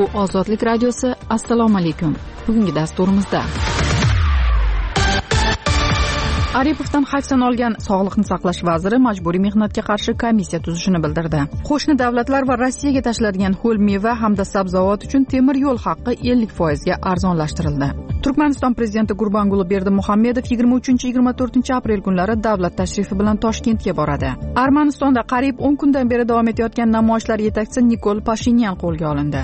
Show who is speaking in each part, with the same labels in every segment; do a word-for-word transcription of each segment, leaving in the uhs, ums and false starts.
Speaker 1: Bu Ozodlik radiosi. Assalomu alaykum. Bugungi dasturimizda Aripovdan hayfsan olgan Sog'liqni saqlash vaziri majburiy mehnatga qarshi komissiya tuzishini bildirdi. Qo'shni davlatlar va Rossiyaga tashlanadigan ho'l meva hamda sabzavot uchun temir yo'l haqqi ellik foizga arzonlashtirildi. Turkmaniston prezidenti Gurbanguli Berdimuhamedov yigirma uchinchi yigirma to'rtinchi aprel kunlari davlat tashrifi bilan Toshkentga boradi. Armanistonda qariyb o'n kundan beri davom etayotgan namoyishlar yetakchisi Nikol Pashinyan qo'lga olindi.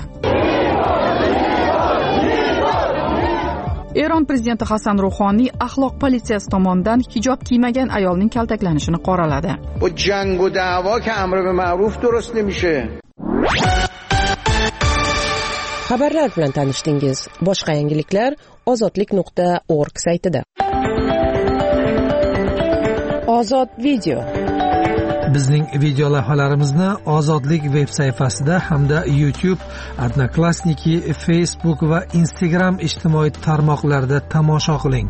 Speaker 1: Eron prezidenti Hasan Ruhoniy axloq politsiyasi tomonidan hijob kiymagan ayolning kaltaklanishini qoraladi.
Speaker 2: Bu jang va da'vo ki amr be ma'ruf durust nemiشه.
Speaker 3: Xabarlar bilan tanishdingiz. Boshqa yangiliklar ozodlik nuqta org saytida. Ozod video.
Speaker 4: Bizning video lavhalarimizni Ozodlik veb sayfasida hamda YouTube, Odnoklassniki, Facebook va Instagram ijtimoiy tarmoqlarida tomosha qiling.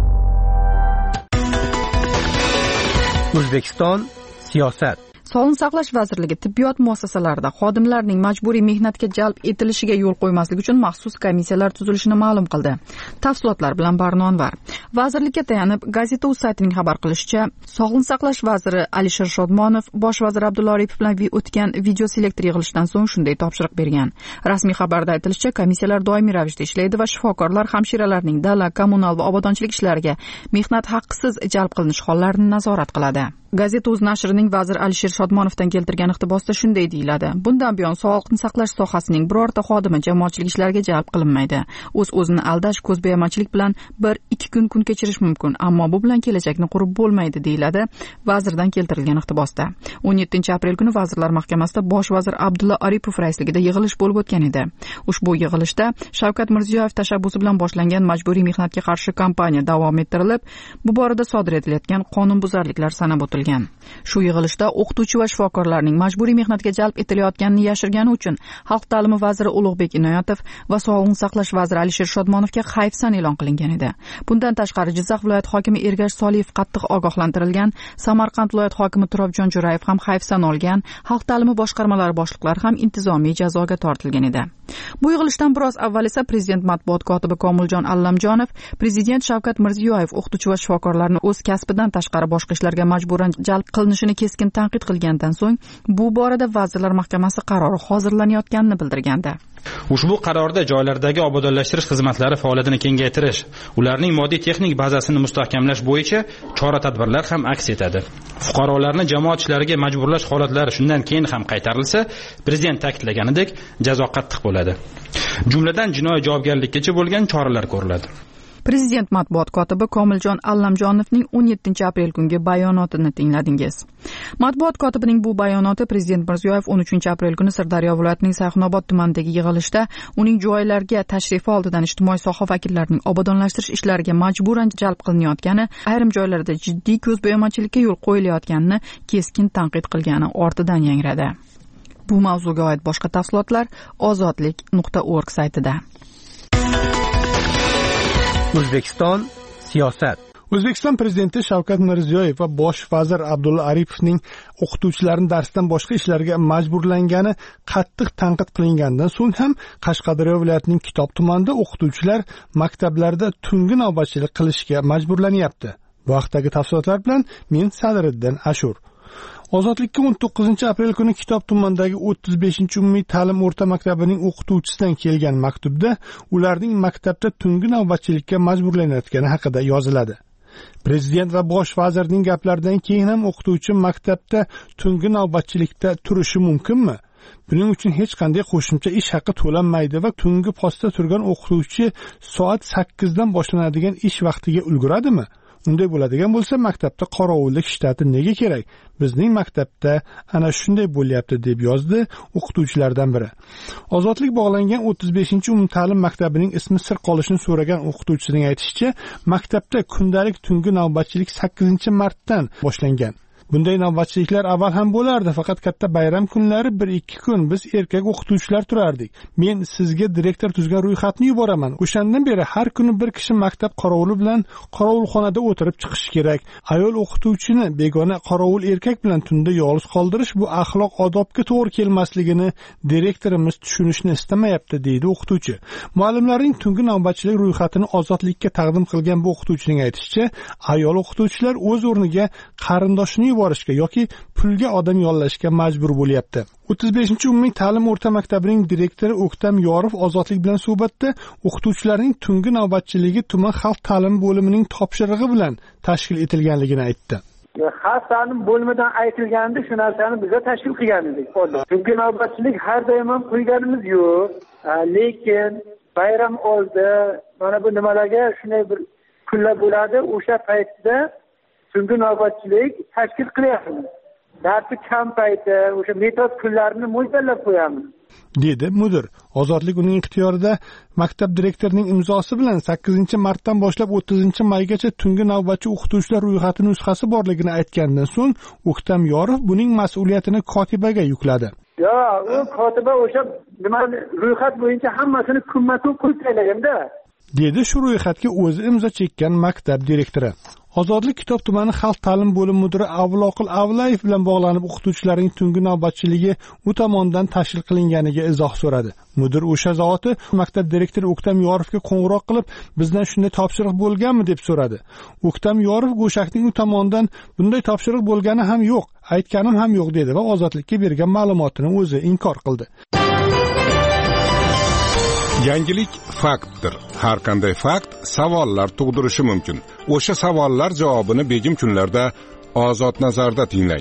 Speaker 5: O'zbekiston siyosat.
Speaker 1: Sog'liqni saqlash vazirligi tibbiyot muassasalarida xodimlarning majburiy mehnatga jalb etilishiga yo'l qo'ymaslik uchun maxsus komissiyalar tuzilishini ma'lum qildi. Tafsilotlar bilan Barno Anvar. Vazirlikka tayanib, Gazeta.uz saytining xabar qilishicha, Sog'liqni saqlash vaziri Alisher Shodmonov bosh vazir Abdulla Aripov bilan o'tgan video selektor yig'ilishidan so'ng shunday topshiriq bergan. Rasmiy xabarda aytilishicha, komissiyalar doimiy ravishda ishlaydi va shifokorlar hamshiralarning dala, kommunal va obodonchilik ishlariga mehnat haqqisiz jalb qilinish hollarini nazorat qiladi. Gazeta.uz nashrining vazir Alisher Shodmonovdan keltirgan iqtibosda shunday deyiladi. Bundan buyon sog'liqni saqlash sohasining birorta xodimi jamoatchilik ishlariga jalb qilinmaydi. O'z-o'zini aldash, ko'zbo'yamachilik bilan bir ikki kun kun kechirish mumkin, ammo bu bilan kelajakni qurib bo'lmaydi, deyiladi vazirdan keltirilgan iqtibosda. o'n yettinchi aprel kuni Vazirlar Mahkamasida bosh vazir Abdulla Aripov raisligida yig'ilish bo'lib o'tgan edi. Ushbu yig'ilishda Shavkat Mirziyoyev tashabbusi bilan boshlangan majburiy mehnatga qarshi kampaniya davom ettirilib, bu borada sodir etilayotgan qonunbuzarliklar sanab o'tilgan. Shu yig'ilishda o'qituvchi va shifokorlarning majburiy mehnatga jalb etilayotganini yashirgani uchun Xalq ta'limi vaziri Ulug'bek Inoyatov va Sog'liqni saqlash vaziri Alisher Shodmonovga hayfsan e'lon qilingan edi. Bundan tashqari Jizzax viloyat hokimi Ergash Soliyev qattiq ogohlantirilgan, Samarqand viloyat hokimi Turobjon Jo'rayev ham hayfsan olgan, Xalq ta'limi boshqarmalari boshliqlari ham intizomiy jazoga tortilgan edi. Bu yig'ilishdan biroz avval esa prezident matbuot kotibi Komiljon Allamjonov prezident Shavkat Mirziyoyev o'qituvchi va shifokorlarni o'z kasbidan tashqari boshqa ishlarga majburan jalb qilinishini keskin tanqid qilgandan so'ng bu borada Vazirlar Mahkamasi qarori hozirlanayotganini bildirgandi.
Speaker 6: Ushbu qarorda joylardagi obodonlashtirish xizmatlari faoliyatini kengaytirish, ularning moddiy texnik bazasini mustahkamlash bo'yicha chora-tadbirlar ham aks etadi. Fuqarolarni jamoat ishlariga majburlash holatlari shundan keyin ham qaytarilsa, prezident ta'kidlaganidek jazo qattiq bo'ladi. Jumladan jinoiy javobgarlikkacha bo'lgan choralar ko'riladi.
Speaker 1: Prezident matbuot kotibi Komiljon Allamjonovning o'n yettinchi aprel kungi bayonotini tingladingiz. Matbuot kotibining bu bayonoti prezident Mirziyoyev o'n uchinchi aprel kuni Sirdaryo viloyatining Sayxunobod tumanidagi yig'ilishda uning joylarga tashrifi oldidan ijtimoiy soha vakillarining obodonlashtirish ishlariga majburan jalb qilinayotgani, ayrim joylarda jiddiy ko'zbo'yamachilikka yo'l qo'yilayotganini keskin tanqid qilgani ortidan yangradi. Bu mavzuga oid boshqa tafsilotlar ozodlik nuqta org saytida.
Speaker 5: O'zbekiston siyosat.
Speaker 7: O'zbekiston prezidenti Shavkat Mirziyoyev va bosh vazir Abdulla Aripovning o'qituvchilarni darsdan boshqa ishlarga majburlangani qattiq tanqid qilingandan so'ng ham Qashqadaryo viloyatining Kitob tumanida o'qituvchilar maktablarda tungi navbatchilik qilishga majburlanyapti. Bu haqdagi tafsilotlar bilan men Sadriddin Ashur. Ozodlikka o'n to'qqizinchi aprel kuni Kitob tumanidagi o'ttiz beshinchi umumiy ta'lim o'rta maktabining o'qituvchisidan kelgan maktubda ularning maktabda tungi navbatchilikka majburlanayotgani haqida yoziladi. Prezident va bosh vazirning gaplaridan keyin ham o'qituvchi maktabda tungi navbatchilikda turishi mumkinmi? Buning uchun hech qanday qo'shimcha ish haqi to'lanmaydi va tungi postda turgan o'qituvchi soat sakkizdan boshlanadigan ish vaqtiga ulguradimi? Unday bo'ladigan bo'lsa, maktabda qorovullik shtati nega kerak? Bizning maktabda ana shunday bo'lyapti, deb yozdi o'qituvchilardan biri. Ozodlik bog'langan o'ttiz beshinchi umumta'lim maktabining ismi sir qolishini so'ragan o'qituvchisining aytishicha, maktabda kundalik tungi navbatchilik sakkizinchi martdan boshlangan. Bunday navbatchiliklar avval ham bo'lardi, faqat katta bayram kunlari bir ikki kun biz erkak o'qituvchilar turardik. Men sizga direktor tuzgan ro'yxatni yuboraman. O'shandan beri har kuni bir kishi maktab qorovuli bilan qorovulxonada o'tirib chiqish kerak. Ayol o'qituvchini begona qorovul erkak bilan tunda yolg'iz qoldirish bu axloq odobga to'g'ri kelmasligini direktorimiz tushunishni istamayapti, deydi o'qituvchi. Muallimlarning tungi navbatchilik ro'yxatini Ozodlikka taqdim qilgan bu o'qituvchining aytishicha, ayol o'qituvchilar o'z o'rniga qarindoshini yuborishga yoki pulga odam yollashga majbur bo'lyapti. o'ttiz beshinchi umumiy ta'lim o'rta maktabining direktori O'ktam Yorov Ozodlik bilan suhbatda o'qituvchilarning tungi navbatchiligi tuman xalq ta'limi bo'limining topshirig'i bilan tashkil etilganligini aytdi.
Speaker 8: Xalq ta'lim bo'limidan aytilganda shu narsani biza tashkil qilgan edik. Tungi navbatchilik har doim ham qo'yganimiz yo'q, lekin bayram oldi mana bu nimalarga shunday bir kunlar bo'ladi, o'sha paytda tungi navbatchilik tashkil qilyapmiz. Darsi kam payti o'sha metod kunlarini mo'ljallab qo'yamiz,
Speaker 7: dedi mudir. Ozodlik uning ixtiyorida maktab direktorining imzosi bilan sakkizinchi martdan boshlab o'ttizinchi maygacha tungi navbatchi o'qituvchilar ro'yxati nusxasi borligini aytgandan so'ng O'ktam Yorov buning mas'uliyatini kotibaga yukladi.
Speaker 8: Yo, u kotiba o'sha nima ro'yxat bo'yicha hammasini kunma-kun qo'yib tashlaganda,
Speaker 7: dedi shu ro'yxatga o'zi imzo chekkan maktab direktori. Ozodlik kitob tumani xalq ta'lim bo'limi mudiri Avloqil Avlayev bilan bog'lanib o'qituvchilarning tungi navbatchiligi u tomonidan tashkil qilinganiga izoh so'radi. Mudir o'sha zoti maktab direktori O'ktam Yorovga qo'ng'iroq qilib, bizdan shunday topshiriq bo'lganmi deb so'radi. O'ktam Yorov Go'shakning u tomonidan bunday topshiriq bo'lgani ham yo'q, aytganim ham yo'q dedi va Ozodlikka bergan ma'lumotini o'zi inkor qildi.
Speaker 9: Yangilik faktdir. Har qanday fakt savollar tug'dirishi mumkin. O'sha savollar javobini begim kunlarda Ozod nazarda tinglang.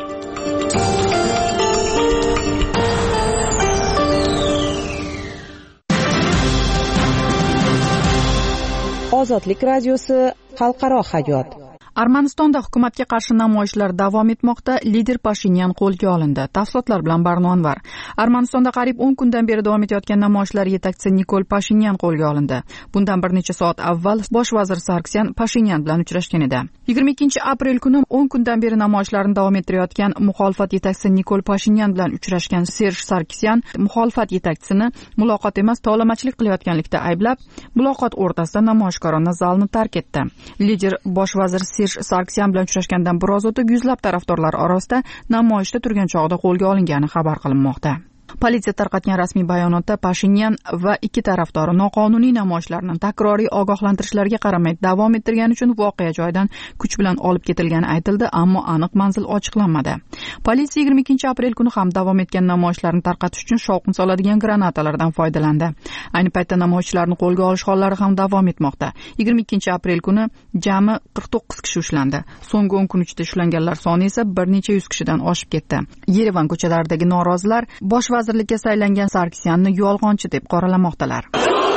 Speaker 3: Ozodlik radiosi xalqaro hayot.
Speaker 1: Armanistonda hukumatga qarshi namoyishlar davom etmoqda. Lider Pashinyan qo'lga olindi. Tafsilotlar bilan Barno Anvar. Armanistonda qariyb o'n kundan beri davom etayotgan namoyishlar yetakchisi Nikol Pashinyan qo'lga olindi. Bundan bir necha soat avval bosh vazir Sargsyan Pashinyan bilan uchrashgan edi. yigirma ikkinchi aprel kuni o'n kundan beri namoyishlarni davom ettirayotgan muxolifat yetakchisi Nikol Pashinyan bilan uchrashgan Serj Sargsyan muxolifat yetakchisini muloqot emas, tovlamachilik qilayotganlikda ayblab, muloqot o'rtasida namoyishkorona zalni tark etdi. Lider bosh vazir Sargsyan bilan uchrashgandan biroz o'tib yuzlab tarafdorlar orasida namoyishda turgan chog'da qo'lga olingani xabar qilinmoqda. Politsiya tarqatgan rasmiy bayonotda Pashinyan va ikki tarafdori noqonuniy namoyishlarni takroriy ogohlantirishlarga qaramay davom ettirgani uchun voqea joyidan kuch bilan olib ketilgani aytildi, ammo aniq manzil ochiqlanmadi. Politsiya yigirma ikkinchi aprel kuni ham davom etgan namoyishlarni tarqatish uchun shovqin soladigan granatalardan foydalandi. Ayni paytda namoyishchilarni qo'lga olish hollari ham davom etmoqda. yigirma ikkinchi aprel kuni jami qirq to'qqiz kishi ushlandi. So'nggi o'n kun ichida ushlanganlar soni esa bir necha yuz kishidan oshib ketdi. Yerevan ko'chalaridagi norozilar bosh vazirlikka saylangan Sargsyanni yolg'onchi deb qoralamoqdalar.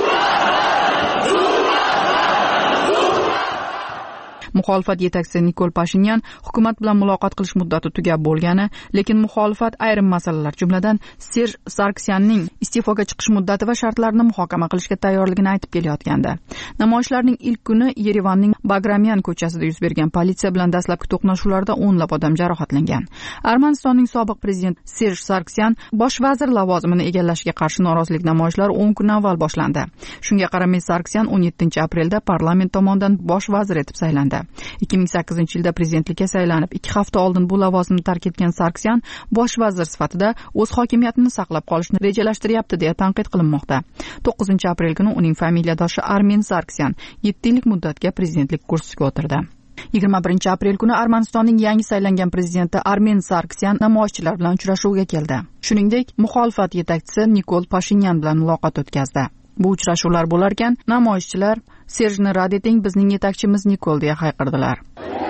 Speaker 1: Muxolifat yetakchisi Nikol Pashinyan hukumat bilan muloqot qilish muddati tugab bo'lgani, lekin muxolifat ayrim masalalar, jumladan Serj Sargsyanning iste'foga chiqish muddati va shartlarini muhokama qilishga tayyorligini aytib kelayotgandi. Namoyishlarning ilk kuni Yerevanning Bagramyan ko'chasida yuz bergan politsiya bilan dastlabki to'qnashuvlarda o'nlab odam jarohatlangan. Armanistonning sobiq prezidenti Serj Sargsyan bosh vazir lavozimini egallashiga qarshi norozilik namoyishlari o'n kun avval boshlandi. Shunga qaramay Sargsyan o'n yettinchi aprelda parlament tomonidan bosh vazir etib saylandi. ikki ming sakkizinchi yilda prezidentlikka saylanib, ikki hafta oldin bu lavozimni tark etgan Sargsyan bosh vazir sifatida o'z hokimiyatini saqlab qolishni rejalashtiryapti deya tanqid qilinmoqda. to'qqizinchi aprel kuni uning familiyadoshi Armen Sargsyan yetti yillik muddatga prezidentlik kursisiga o'tirdi. yigirma birinchi aprel kuni Armanistonning yangi saylangan prezidenti Armen Sargsyan namoyishchilar bilan uchrashuvga keldi. Shuningdek, muxolifat yetakchisi Nikol Pashinyan bilan muloqot o'tkazdi. Bu uchrashuvlar bo'larkan, namoyishchilar Serjni rad eting, bizning yetakchimiz Nikol deya hayqirdilar.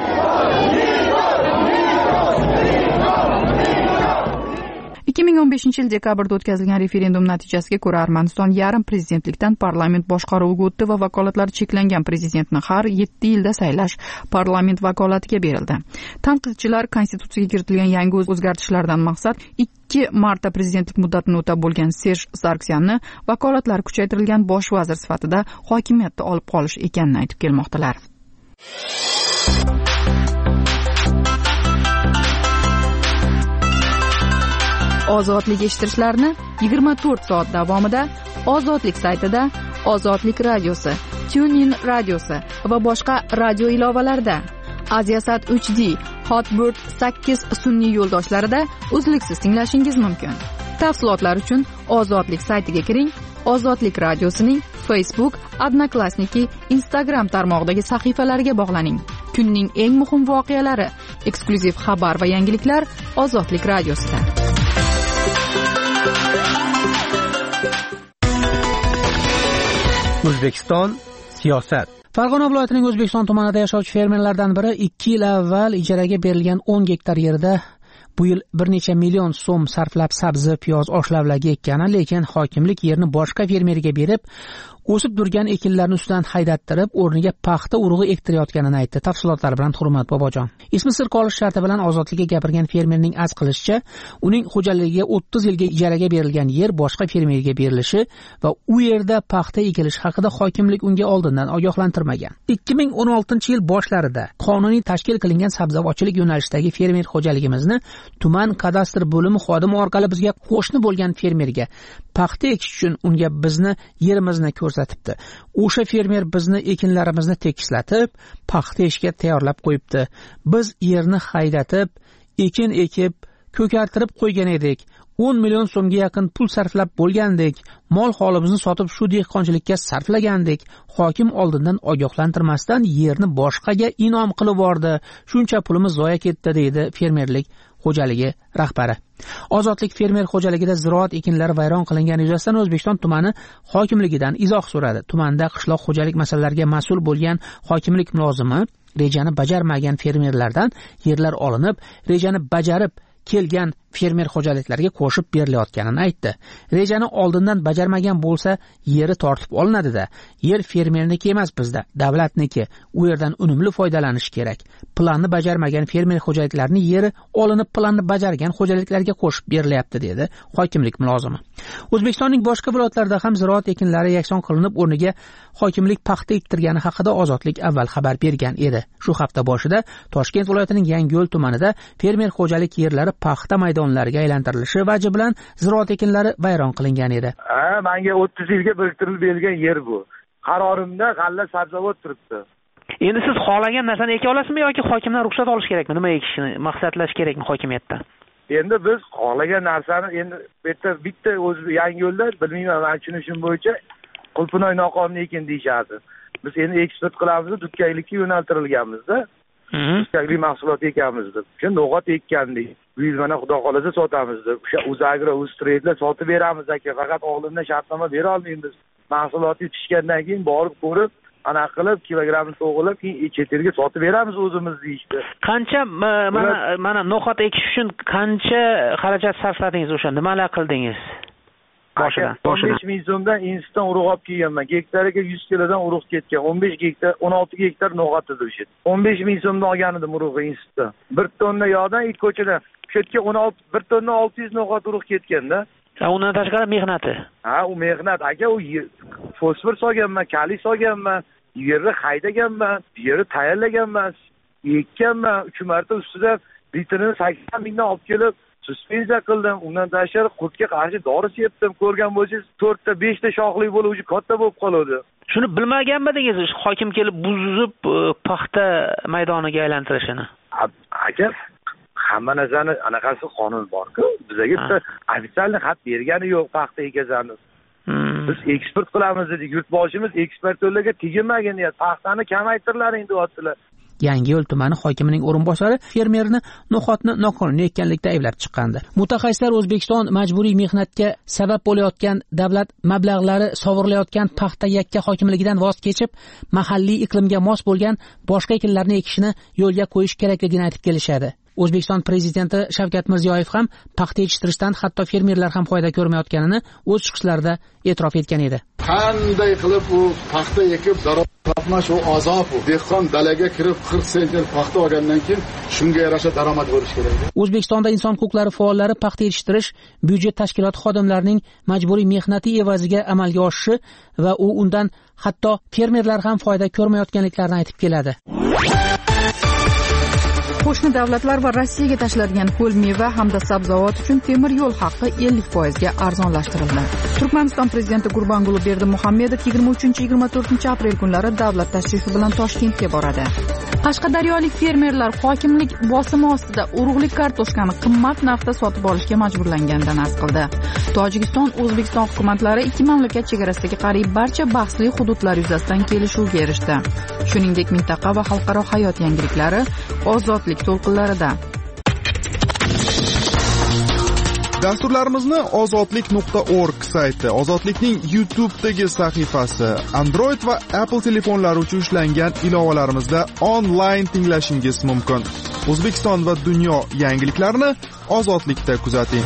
Speaker 1: ikki ming o'n beshinchi yil dekabrda o'tkazilgan referendum natijasiga ko'ra Armaniston yarim prezidentlikdan parlament boshqaruviga o'tdi va vakolatlari cheklangan prezidentni har yetti yilda saylash parlament vakolatiga berildi. Tanqidchilar konstitutsiyaga kiritilgan yangi o'zgartishlardan maqsad ikki marta prezidentlik muddatini o'tab bo'lgan Serj Sargsyanni vakolatlari kuchaytirilgan bosh vazir sifatida hokimiyatda olib qolish ekanini aytib kelmoqdalar. ozodlik eshittirishlarini yigirma to'rt soat davomida Ozodlik saytida, Ozodlik radiosi, TuneIn radiosi va boshqa radio ilovalarida, Aziasat uch D, Hotbird sakkiz sun'iy yo'ldoshlarida uzluksiz tinglashingiz mumkin. Tafsilotlar uchun Ozodlik saytiga kiring. Ozodlik radiosining Facebook, Odnoklassniki, Instagram tarmog'idagi sahifalariga bog'laning. Kunning eng muhim voqealari, eksklyuziv xabar va yangiliklar Ozodlik radiosida.
Speaker 5: O'zbekiston siyosat.
Speaker 10: Farg'ona viloyatining O'zbekiston tumanida yashovchi fermerlardan biri ikki yil avval ijaraga berilgan o'n gektar yerda bu yil bir necha million so'm sarflab sabzi, piyoz, oshlavlagi ekkani, lekin hokimlik yerni boshqa fermerga berib, o'sib turgan ekinlarni ustidan haydattirib, o'rniga paxta urug'i ektirayotganini aytdi. Tafsilotlar bilan Hurmat Bobojon. Ismi sir qolish sharti bilan ozodlikka gapirgan fermerning arz qilishicha, uning xo'jaligiga o'ttiz yilga ijaraga berilgan yer boshqa fermerga berilishi va u yerda paxta ekilishi haqida hokimlik unga oldindan ogohlantirmagan. ikki ming o'n oltinchi yil boshlarida qonuniy tashkil qilingan sabzavotchilik yo'nalishidagi fermer xo'jaligimizni tuman kadastr bo'limi xodimi orqali bizga qo'shni bo'lgan fermerga paxta ekish uchun unga bizni yerimizni ko'rsatibdi. O'sha fermer bizni ekinlarimizni tekislatib, paxta ekishga tayyorlab qo'yibdi. Biz yerni haydatib, ekin ekib, ko'kartirib qo'ygan edik. o'n million so'mga yaqin pul sarflab bo'lgandik. Mol holimizni sotib shu dehqonchilikka sarflagandik. Hokim oldindan ogohlantirmasdan yerni boshqaga inom qilib yubordi. Shuncha pulimiz zoya ketdi, deydi fermerlik xo'jaligi rahbari. Ozodlik fermer xo'jaligida ziroat ekinlari vayron qilingani yuzasidan O'zbekiston tumani hokimligidan izoh so'radi. Tumanda qishloq xo'jalik masalalariga mas'ul bo'lgan hokimlik mulozimi rejani bajarmagan fermerlardan yerlar olinib, rejani bajarib kelgan fermer xo'jaliklarga qo'shib berilayotganini aytdi. Rejani oldindan bajarmagan bo'lsa, yeri tortib olinadi-da. Yer fermerniki emas bizda, davlatniki. U yerdan unumli foydalanish kerak. Planni bajarmagan fermer xo'jaliklarining yeri olinib, planni bajargan xo'jaliklarga qo'shib berilyapti, dedi hokimlik mulozimi. O'zbekistonning boshqa viloyatlarida ham ziroat ekinlari yakson qilinib, o'rniga hokimlik paxta ektirgani haqida Ozodlik avval xabar bergan edi. Shu hafta boshida Toshkent viloyatining Yangiyo'l tumanida fermer xo'jalik yerlari paxta maydonlariga aylantirilishi vaji bilan ziroat ekinlari vayron qilingan edi.
Speaker 8: Ha, menga o'ttiz yilga biriktirilib berilgan yer bu. Qarorimda g'alla sabzavot turibdi.
Speaker 10: Endi siz xohlagan narsani eka olasizmi yoki hokimdan ruxsat olish kerakmi? Nima ekishni maqsadlash kerakmi hokimiyatdan?
Speaker 8: Endi biz xohlagan narsani endi bitta bitta o'z Yangiyo'lda bilmayman, men tushunishim bo'yicha Qulpinoy noqonuniy ekin deyshadi. Biz endi eksport qilamiz, dukkaylikka yo'naltirilganmiz-da. Dukkaylik mahsulot ekamiz deb. O'sha no'g'at ekkandik. Bu yil mana xudo xolasa sotamiz deb. O'sha Uzagro, Uztrade'lar sotib beramiz aka. Faqat oldindan shartnoma bera olmaymiz. Mahsulot yetishgandan keyin borib ko'rib, ana qilib kilogramni to'g'rilab, keyin chet elga sotib beramiz o'zimiz deyishdi.
Speaker 10: Qancha mana mana no'g'at ekish uchun qancha xarajat sarfladingiz o'sha? Nimalar qildingiz? Boshidan.
Speaker 8: o'n besh ming so'mdan institutdan urug' olib kelganman. Gektariga yuz kilodan urug' ketgan. o'n besh gektar, o'n olti gektar no'g'at edi o'sha. o'n besh ming so'mdan olgan edim urug'ni institutdan. bir tonna yog'dan it ko'chadan shu yerga o'n olti bir tonna olti yuz no'g'at urug' ketganda.
Speaker 10: Ha, undan tashqari mehnati.
Speaker 8: Ha, u mehnat. Aka, u fosfor solganman, kaliy solganman, yerni haydaganman, yerni tayyorlaganman, ekkanman, uch marta ustida litrini sakson mingdan olib kelib suspenziya qildim. Undan tashqari qurtga qarshi dori sepdim. Ko'rgan bo'lsangiz, to'rtta, beshta shoxli bo'lib, o'zi katta bo'lib qoladi.
Speaker 10: Shuni bilmaganmidingiz, hokim kelib buzib paxta maydoniga aylantirishini?
Speaker 8: Aka, hamma narsani anaqasi qonun bor-ku. Bizga bitta ofitsialniy xat bergani yo'q paxta ekazani. Biz eksport qilamiz dedik. Yurtboshimiz eksportyorlarga tegmagin deyapti. Paxtani kamaytirlaring deyaptilar.
Speaker 10: Yangiyo'l tumani hokimining o'rinbosari fermerni no'xatni noqonuniy ekanlikda ayblab chiqqandi. Mutaxassislar O'zbekiston majburiy mehnatga sabab bo'layotgan davlat mablag'lari sovurilayotgan paxta yakka hokimligidan voz kechib, mahalliy iqlimga mos bo'lgan boshqa ekinlarni ekishni yo'lga qo'yish kerakligini aytib kelishadi. O'zbekiston prezidenti Shavkat Mirziyoyev ham paxta yetishtirishdan hatto fermerlar ham foyda ko'rmayotganini o'z chiqishlarida e'tirof etgan edi.
Speaker 11: Qanday qilib u paxta ekib daromad topmash, u azob, u dehqon dalaga kirib qirq sentir paxta olgandan keyin shunga yarasha daromad bo'lish kerak.
Speaker 10: O'zbekistonda inson huquqlari faollari paxta yetishtirish byudjet tashkiloti xodimlarining majburiy mehnati evaziga amalga oshishi va u undan hatto fermerlar ham foyda ko'rmayotganliklarini aytib keladi.
Speaker 1: Qo'shni davlatlar va Rossiyaga tashlanadigan ho'l meva hamda sabzavot uchun temir yo'l haqqi ellik foiz ga arzonlashtirildi. Turkmaniston prezidenti Gurbanguli Berdimuhamedov yigirma uchinchi yigirma to'rtinchi aprel kunlari davlat tashrifi bilan Toshkentga boradi. Qashqadaryolik fermerlar hokimlik bosimi ostida urug'lik kartoshkani qimmat narxda sotib olishga majburlanganidan arz qildi. Tojikiston, O'zbekiston hukumatlari ikki mamlakat chegarasidagi qariyb barcha bahsli hududlar yuzasidan kelishuvga erishdi. Shuningdek, mintaqa va xalqaro hayot yangiliklari ozodlik to'lqinlarida.
Speaker 12: Dasturlarimizni ozodlik nuqta org sayti, Ozodlikning YouTube'dagi sahifasi, Android va Apple telefonlari uchun ishlangan ilovalarimizda onlayn tinglashingiz mumkin. O'zbekiston va dunyo yangiliklarini Ozodlikda kuzating.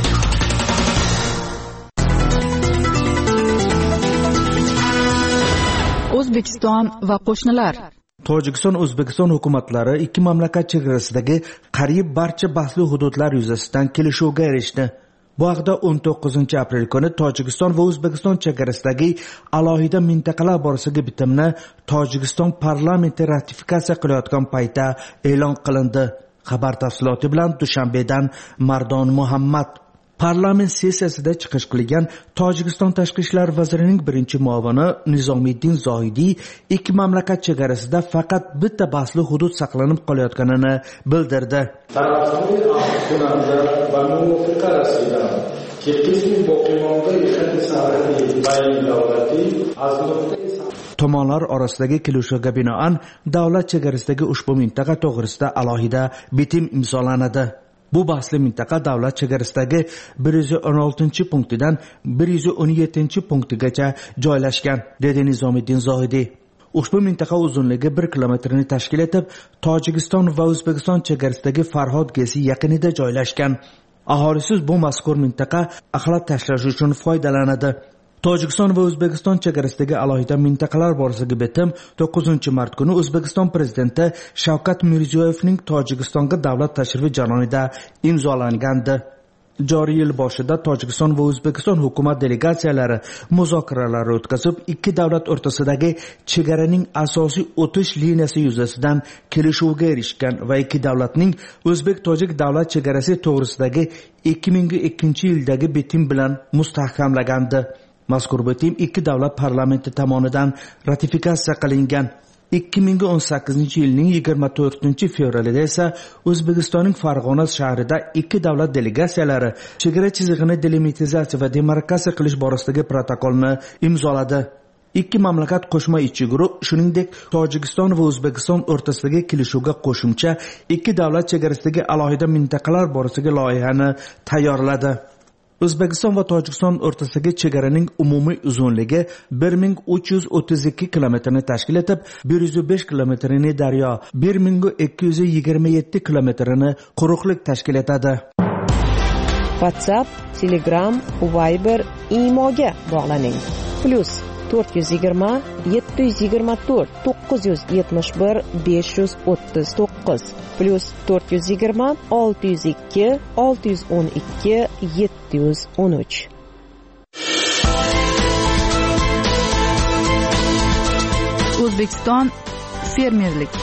Speaker 1: O'zbekiston va qo'shnilar.
Speaker 13: Tojikiston, O'zbekiston hukumatlari ikki mamlakat chegarasidagi qariyb barcha bahsli hududlar yuzasidan kelishuvga erishdi. Bu haqda o'n to'qqizinchi aprel kuni Tojikiston va O'zbekiston chegarasidagi alohida mintaqalar borasidagi bitimni Tojikiston parlamenti ratifikatsiya qilayotgan paytda e'lon qilindi. Xabar tafsiloti bilan Dushanbedan Mardon Muhammad. Parlament sessiyasida chiqish qilgan Tojikiston tashqi ishlar vazirining birinchi muavini Nizomiddin Zohidiy ikki mamlakat chegarasida faqat bitta bahsli hudud saqlanib qolayotganini bildirdi. Tomonlar orasidagi kelishuvga binoan davlat chegarasidagi ushbu mintaqa to'g'risida alohida bitim imzolanadi. Bu bahsli mintaqa davlat chegarasidagi bir yuz o'n oltinchi punktidan bir yuz o'n yettinchi punktigacha joylashgan, dedi Nizomiddin Zohidiy. Ushbu mintaqa uzunligi bir kilometrni tashkil etib, Tojikiston va O'zbekiston chegarasidagi Farhod gesi yaqinida joylashgan. Aholisiz bu mazkur mintaqa axlat tashlash uchun foydalanadi. Tojikiston va O'zbekiston chegarasidagi alohida mintaqalar borasidagi bitim to'qqizinchi mart kuni O'zbekiston prezidenti Shavkat Mirziyoyevning Tojikistonga davlat tashrifi jarayonida imzolangandi. Joriy yil boshida Tojikiston va O'zbekiston hukumat delegatsiyalari muzokaralar o'tkazib, ikki davlat o'rtasidagi chegaraning asosiy o'tish liniyasi yuzasidan kelishuvga erishgan va ikki davlatning O'zbek-Tojik davlat chegarasi to'g'risidagi ikki ming ikkinchi yildagi bitim bilan mustahkamlagandi. Mazkur bitim ikki davlat parlamenti tomonidan ratifikatsiya qilingan. ikki ming o'n sakkizinchi yilning yigirma to'rtinchi fevralida esa O'zbekistonning Farg'ona shahrida ikki davlat delegatsiyalari chegara chizig'ini delimitizatsiya va demarkatsiya qilish borasidagi protokolni imzoladi. Ikki mamlakat qo'shma ishchi guruh, shuningdek, Tojikiston va O'zbekiston o'rtasidagi kelishuvga qo'shimcha ikki davlat chegarasidagi alohida mintaqalar borasidagi loyihani tayyorladi. O'zbekiston va Tojikiston o'rtasidagi chegaraning umumiy uzunligi bir ming uch yuz o'ttiz ikki kilometrni tashkil etib, bir yuz besh kilometrini daryo, bir ming ikki yuz yigirma yetti kilometrini quruqlik tashkil etadi.
Speaker 3: WhatsApp, Telegram, Viber, Imoga bog'laning. Plus to'rt yuz yigirma yetti yuz yigirma to'rt to'qqiz yuz yetmish bir besh yuz o'ttiz to'qqiz plus to'rt yuz yigirma olti yuz ikki olti yuz o'n ikki yetti yuz o'n uch.
Speaker 1: O'zbekiston fermerlik.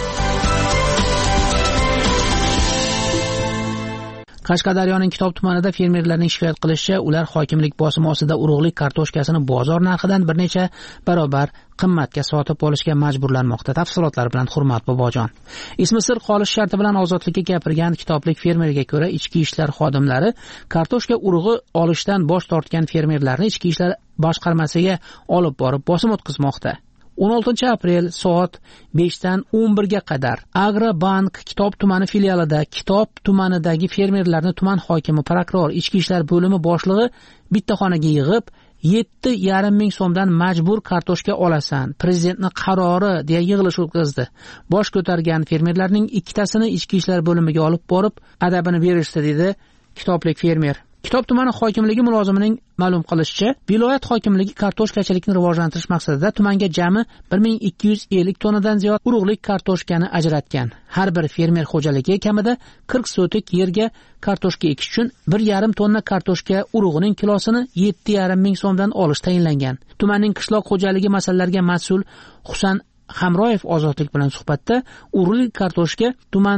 Speaker 10: Qashqadaryoning Kitob tumanida fermerlarning shikoyat qilishicha, ular hokimlik bosimi ostida urug'lik kartoshkasini bozor narxidan bir necha barobar qimmatga sotib olishga majburlanmoqda. Tafsilotlar bilan Hurmat Bobojon. Ismi sir qolish sharti bilan ozodlikka gapirgan kitoblik fermerga ko'ra, ichki ishlar xodimlari kartoshka urug'i olishdan bosh tortgan fermerlarni ichki ishlar boshqarmasiga olib borib bosim o'tkazmoqda. o'n oltinchi aprel soat beshdan o'n birga qadar Agrobank Kitob tumani filialida Kitob tumanidagi fermerlarni tuman hokimi, prokuror, ichki ishlar bo'limi boshlig'i bitta xonaga yig'ib, yetti yarim ming so'mdan majbur kartoshka olasan, prezidentning qarori deya yig'ilish o'tkazdi. Bosh ko'targan fermerlarning ikkitasini ichki ishlar bo'limiga olib borib, adabini berishdi, dedi kitoblik fermer. Kitob tumani hokimligi mulozimining ma'lum qilishicha, viloyat hokimligi kartoshkachilikni rivojlantirish maqsadida tumanga jami bir ming ikki yuz ellik tonnadan ziyod urug'lik kartoshkani ajratgan. Har bir fermer xo'jaligi kamida qirq sotik yerga kartoshka ekish uchun bir yarim tonna kartoshka urug'ining kilosini yetti yarim ming so'mdan olish tayinlangan. Tumanning qishloq xo'jaligi masalalariga mas'ul Husan Hamroyev Ozodlik bilan suhbatda urug'lik kartoshka tumanda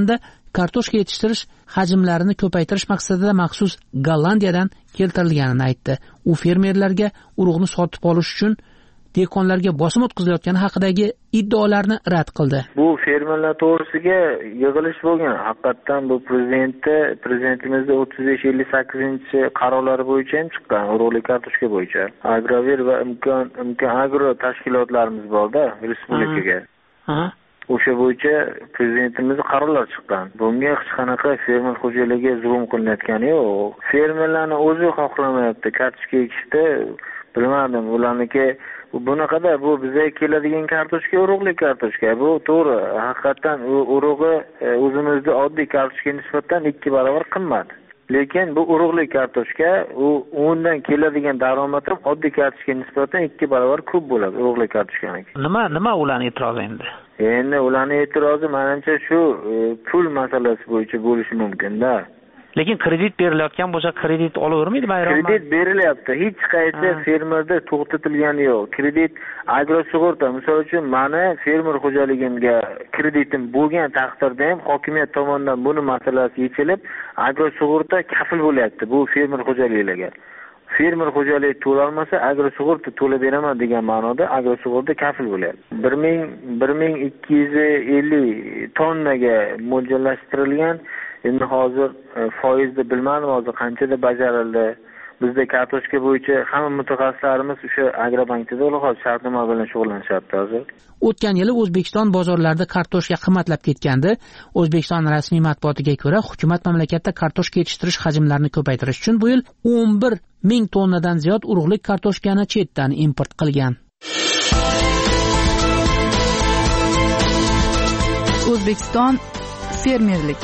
Speaker 10: kartoshka yetishtirish hajmlarini ko'paytirish maqsadida maxsus Gollandiyadan keltirilganini aytdi. U fermerlarga urug'ni sotib olish uchun dehqonlarga bosim o'tkazilayotgani haqidagi iddaolarni rad qildi.
Speaker 14: Bu fermerlar to'g'risiga yig'ilish bo'lgan. Haqiqatan bu prezidentda prezidentimizda o'ttiz besh ellik sakkizinchi qarorlari bo'yicha ham chiqqan, urug'li kartoshka bo'yicha. Agrover va imkon imkon agro tashkilotlarimiz bor-da respublikaga. Ha. O'sha bo'yicha prezidentimizning qarorlari chiqqan. Bunga hech qanaqa fermer xo'jaligiga zulm qilinayotgani yo'q. Fermerlarni o'zi xohlamayapti kartoshka ekishda. Bilmadim, ularniki bunaqada bu bizga keladigan kartoshka urug'li kartoshka. Bu to'g'ri, haqiqatan u urug'i o'zimizda oddiy kartoshkaga nisbatan ikki barobar qimmat. Lekin bu urug'li kartoshka, u undan keladigan daromad ham oddiy kartoshkaga nisbatan ikki barobar ko'p bo'ladi urug'li kartoshkaniki.
Speaker 10: Nima nima ularning e'tirozi endi?
Speaker 14: Endi ularning e'tirozi menimcha shu pul masalasi bo'yicha bo'lishi mumkin-da.
Speaker 10: Lekin kredit berilayotgan bo'lsa, kredit olavermaydi bayramda.
Speaker 14: Kredit berilyapti. Hech qaysi fermerda to'xtatilgani yo'q. Kredit agrosug'urta, misol uchun, meni fermer xo'jaligimga kreditim bo'lgan taqdirda ham hokimiyat tomonidan buni masalasi yechilib, agrosug'urta kafil bo'lyapti bu fermer xo'jaliklarga. Fermer xo'jaligi to'la olmasa, agrosug'urta to'lab beraman degan ma'noda agrosug'urta kafil bo'lyapti. bir ming ikki yuz ellik tonnaga mo'ljallashtirilgan. Endi hozir foizni bilmadim, hozir qanchada bajarildi. Bizda kartoshka bo'yicha hamma mutaxassislarimiz o'sha Agrobankda hozir shartnoma bilan shug'ullanishyapti hozir.
Speaker 10: O'tgan yili O'zbekiston bozorlarida kartoshka qimmatlab ketgandi. O'zbekiston rasmiy matbuotiga ko'ra, hukumat mamlakatda kartoshka yetishtirish hajmlarini ko'paytirish uchun bu yil o'n bir ming tonnadan ziyod urug'li kartoshkani chetdan import qilgan.
Speaker 1: O'zbekiston fermerlik.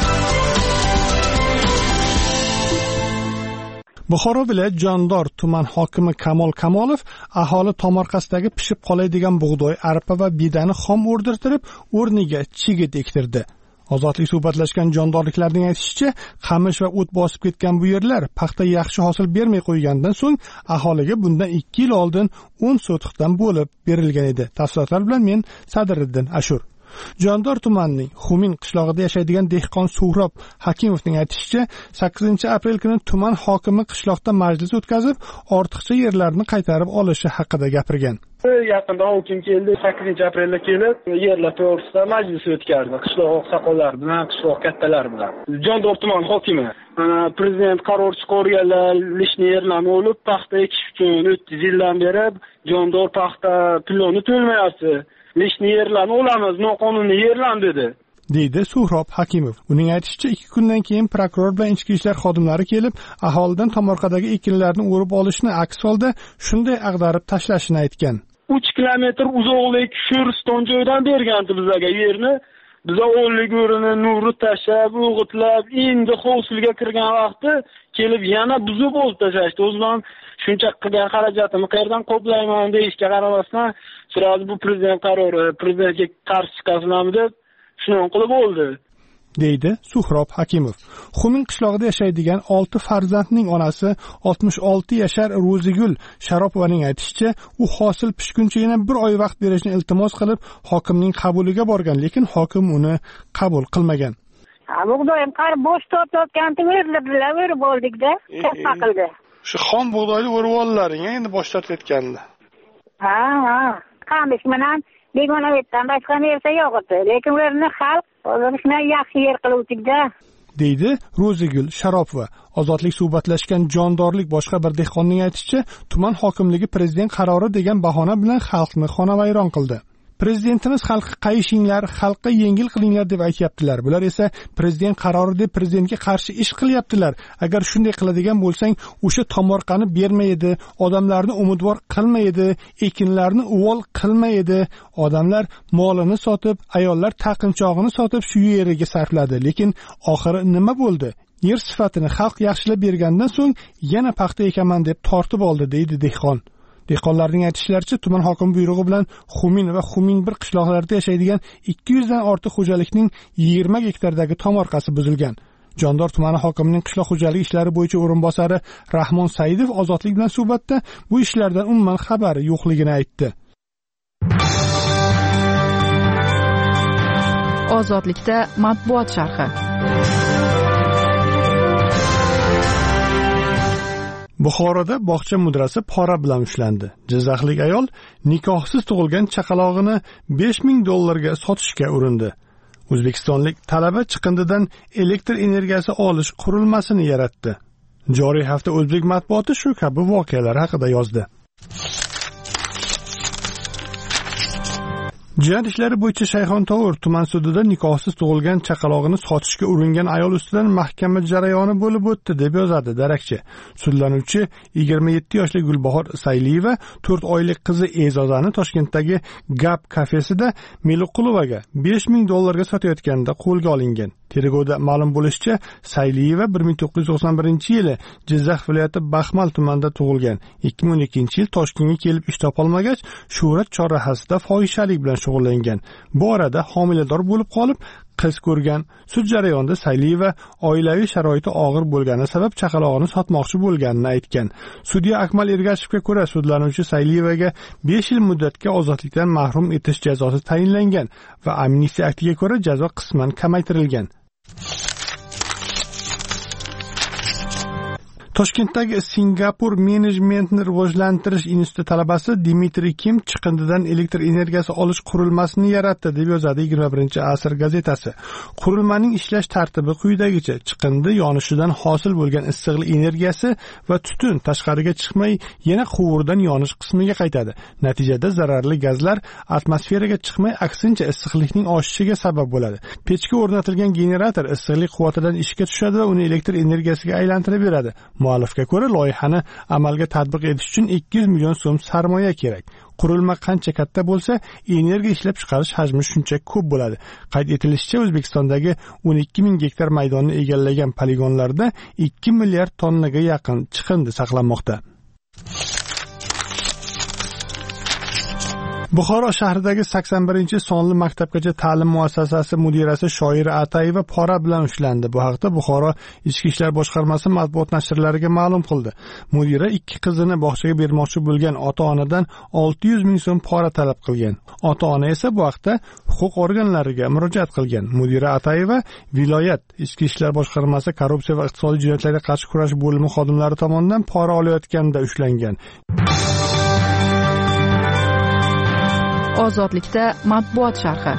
Speaker 7: Buxoro viloyat Jondor tuman hokimi Kamol Kamolov aholi tomorqasidagi pishib qoladigan bug'doy, arpa va bidani xom o'rdirtirib, o'rniga chigit ektirdi. Ozodlik suhbatlashgan jondorliklarning aytishicha, qamish va o't bosib ketgan bu yerlar paxta yaxshi hosil bermay qo'ygandan so'ng aholiga bundan ikki yil oldin o'n sotixdan bo'lib berilgan edi. Tafsilotlar bilan men Sadiriddin Ashur. Jondor tumanining Xumin qishlog'ida yashaydigan dehqon Suhrob Hakimovning aytishicha, sakkizinchi aprel kuni tuman hokimi qishloqda majlis o'tkazib, ortiqcha yerlarni qaytarib olishi haqida gapirgan.
Speaker 15: Yaqinda hokim keldi, sakkizinchi aprelda kelib, yerlar to'g'risida majlis o'tkazdi. Qishloq oqsoqollar bilan, qishloq kattalar bilan. Jondor tuman hokimi mana prezident qaror chiqarganlar, lishni yerlarni olib, paxta ekish uchun o'ttiz yildan beri Jondor paxta pulini to'lmayapti. Lishni yerlarni olamiz, noqonuniy yerlar dedi.
Speaker 7: deydi Suhrob Hakimov. Uning aytishicha, ikki kundan keyin prokuror bilan ichki ishlar xodimlari kelib, aholidan tomorqadagi ekinlarni o'rib olishni, aks holda shunday ag'darib tashlashini aytgan.
Speaker 15: uch kilometr uzoqlik Sho'riston joydan bergandi bizlarga yerni. Biz o'nlik o'rini nurni tashlab, o'g'itlab, endi hovsilga kirgan vaqti kelib yana buzib olib tashlashdi. O'zim shuncha qilgan xarajatini qayerdan qoplayman deyishga qaramasdan, sirasi bu prezident qarori, prezidentga qarshi chiqasizlarmi deb shuni qilib oldi,
Speaker 7: deydi Suhrob Hakimov. Xumin qishlog'ida yashaydigan olti farzandning onasi oltmish olti yashar Ro'zigul Sharopovaning aytishicha, u hosil pishguncha yana bir oy vaqt berishni iltimos qilib, hokimning qabuliga borgan, lekin hokim uni qabul qilmagan.
Speaker 16: Bug'doyim qarib bo'sh tortayotganda verildilar, verib oldik-da, katta qildi.
Speaker 7: Shu xom bug'doyni o'rib ollaring, endi bosh tortayotganda.
Speaker 16: Ha, ha. Qamish bilan begona vetdan boshqa narsa yo'q edi, lekin ularni xalq o'zini yaxshi yer qiluvdik-da,
Speaker 7: deydi Ro'zigul Sharopova. Ozodlik suhbatlashgan jondorlik boshqa bir dehqonning aytishicha, tuman hokimligi prezident qarori degan bahona bilan xalqni xonavayron qildi. Prezidentimiz xalqqa qayishinglar, xalqqa yengil qilinglar deb aytayaptilar. Bular esa prezident qarori deb prezidentga qarshi ish qilyaptilar. Agar shunday qiladigan bo'lsang, o'sha tomorqani bermaydi, odamlarni umidvor qilmaydi, ekinlarni uvol qilmaydi. Odamlar molini sotib, ayollar taqinchog'ini sotib shu yeriga sarfladi. Lekin oxiri nima bo'ldi? Yer sifatini xalq yaxshilab bergandan so'ng yana paxta ekaman deb tortib oldi, deydi dehqon. Dehqonlarning aytishlaricha, tuman hokimi buyrug'i bilan Xumin va Xumin bir qishloqlarida yashaydigan ikki yuz dan ortiq xo'jalikning yigirma gektardagi tomorqasi buzilgan. Jondor tumani hokimining qishloq xo'jaligi ishlari bo'yicha o'rinbosari Rahmon Saidov Ozodlik bilan suhbatda bu ishlardan umuman xabari yo'qligini aytdi.
Speaker 1: Ozodlikda matbuot sharhi.
Speaker 7: Buxoroda bog'cha mudrasi pora bilan ushlandi. Jizzaxlik ayol nikohsiz tug'ilgan chaqalog'ini besh ming dollarga sotishga urindi. O'zbekistonlik talaba chiqindidan elektr energiyasi olish qurilmasini yaratdi. Joriy hafta o'zbek matbuoti shu kabi voqealar haqida yozdi. Jinoyat ishlari bo'yicha Shayxontohur tuman sudida nikohsiz tug'ilgan chaqalog'ini sotishga uringan ayol ustidan mahkama jarayoni bo'lib o'tdi deb yozadi darakchi. Sudlanuvchi yigirma yetti yoshli Gulbahor Sayliyeva to'rt oylik qizi E'zozani Toshkentdagi Gap kafesida Meliqulovaga besh ming dollarga sotayotganda qo'lga olingan. Tergovda ma'lum bo'lishicha, Sayliyeva bir ming to'qqiz yuz to'qson birinchi yili Jizzax viloyati Baxmal tumanida tug'ilgan. ikki ming o'n ikkinchi yil Toshkentga kelib ish topolmagach, Shuhrat chorrahasida fohishalik bilan shug'ullangan. Bu orada homilador bo'lib qolib, qiz ko'rgan. Sud jarayonida Sayliyeva oilaviy sharoiti og'ir bo'lgani sabab chaqalog'ini sotmoqchi bo'lganini aytgan. Sudya Akmal Ergashevga ko'ra, sudlanuvchi Sayliyevaga besh yil muddatga ozodlikdan mahrum etish jazosi tayinlangan va amnistiya aktiga ko'ra jazo qisman kamaytirilgan. Toshkentdagi Singapur menejmentni rivojlantirish instituti talabasi Dmitriy Kim chiqindidan elektr energiyasi olish qurilmasini yaratdi deb yozadi yigirma birinchi asr gazetasi. Qurilmaning ishlash tartibi quyidagicha: chiqindi yonishidan hosil bo'lgan issiqlik energiyasi va tutun tashqariga chiqmay yana quvurdan yonish qismiga qaytadi. Natijada zararli gazlar atmosferaga chiqmay, aksincha issiqlikning oshishiga sabab bo'ladi. Pechga o'rnatilgan generator issiqlik quvvatidan ishga tushadi va uni elektr energiyasiga aylantirib beradi. Muallifga ko'ra, loyihani amalga tatbiq etish uchun ikki yuz million so'm sarmoya kerak. Qurilma qancha katta bo'lsa, energiya ishlab chiqarish hajmi shuncha ko'p bo'ladi. Qayd etilishicha, O'zbekistondagi o'n ikki ming gektar maydonni egallagan poligonlarda ikki milliard tonnaga yaqin chiqindi saqlanmoqda. Buxoro shahridagi sakson birinchi sonli maktabgacha ta'lim muassasasi mudirasi Shoira Atayeva pora bilan ushlandi. Bu haqda Buxoro Ichki ishlar boshqarmasi matbuot nashrlariga ma'lum qildi. Mudira ikki qizini bog'chaga bermoqchi bo'lgan ota-onadan olti yuz ming so'm pora talab qilgan. Ota-ona esa bu haqda huquq organlariga murojaat qilgan. Mudira Atayeva viloyat Ichki ishlar boshqarmasi korrupsiya va iqtisodiy jinoyatlarga qarshi kurash bo'limi xodimlari tomonidan pora olayotganda ushlangan.
Speaker 1: Ozodlikda matbuot sharhi.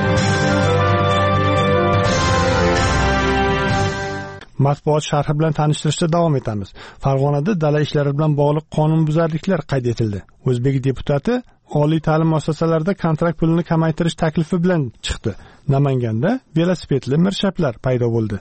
Speaker 7: Matbuot sharhi bilan tanishtirishda davom etamiz. Farg'onada dala ishlari bilan bog'liq qonunbuzarliklar qayd etildi. O'zbek deputati oliy ta'lim muassasalarida kontrakt pulini kamaytirish taklifi bilan chiqdi. Namanganda velosipedli mirshaplar paydo bo'ldi.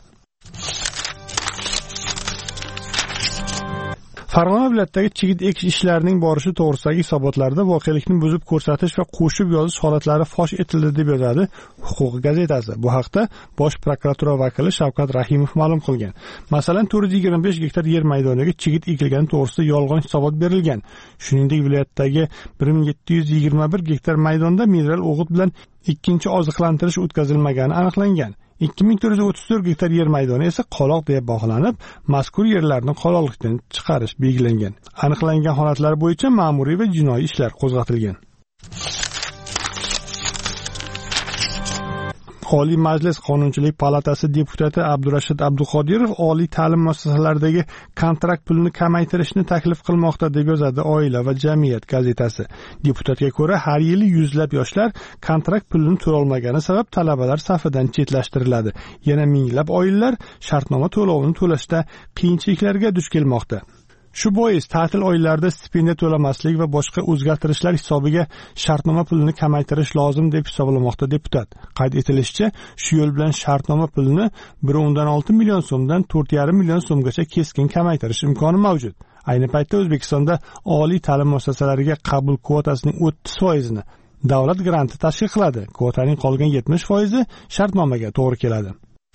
Speaker 7: Farg'ona viloyatidagi chigit ekish ishlarining borishi to'g'risidagi hisobotlarda voqelikni buzib ko'rsatish va qo'shib yozish holatlari fosh etildi deb yozadi Huquq gazetasi. Bu haqda Bosh prokuratura vakili Shavkat Rahimov ma'lum qilgan. Masalan, to'rt yuz yigirma besh gektar yer maydoniga chigit ekilgani to'g'risida yolg'on hisobot berilgan. Shuningdek, viloyatdagi bir ming yetti yuz yigirma bir gektar maydonda mineral o'g'it bilan ikkinchi oziqlantirish o'tkazilmagani aniqlangan. ikki ming to'rt yuz o'ttiz to'rt gektar yer maydoni esa qoloq deb baholanib, mazkur yerlarni qoloqlikdan chiqarish belgilangan. Aniqlangan holatlar bo'yicha ma'muriy va jinoiy ishlar qo'zg'atilgan. Oliy Majlis Qonunchilik palatasi deputati Abdurashid Abduqodirov oliy ta'lim muassasalaridagi kontrakt pulini kamaytirishni taklif qilmoqda deb yozadi Oila va jamiyat gazetasi. Deputatga ko'ra, har yili yuzlab yoshlar kontrakt pulini to'lolmagani sabab talabalar safidan chetlashtiriladi. Yana minglab oilalar shartnoma to'lovini to'lashda qiyinchiliklarga duch kelmoqda. Shu bois ta'til oylarida stipendiya to'lamaslik va boshqa o'zgartirishlar hisobiga shartnoma pulini kamaytirish lozim deb hisoblamoqda deputat. Qayd etilishicha, shu yo'l bilan shartnoma pulini bir o'ndan olti million so'mdan to'rt yarim million so'mgacha keskin kamaytirish imkoni mavjud. Ayni paytda O'zbekistonda oliy ta'lim muassasalariga qabul kvotasining o'ttiz foizini davlat granti tashkil qiladi. Kvotaning qolgan yetmish foizi shartnomaga to'g'ri keladi.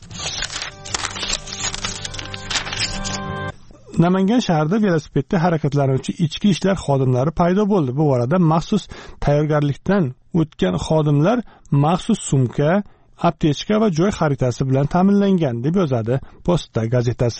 Speaker 7: Namangan shahrida velosipedda harakatlanuvchi ichki ishlar xodimlari paydo bo'ldi. Bu orada maxsus tayyorgarlikdan o'tgan xodimlar maxsus sumka, aptechka va joy xaritasi bilan ta'minlangan deb yozadi Posta gazetasi.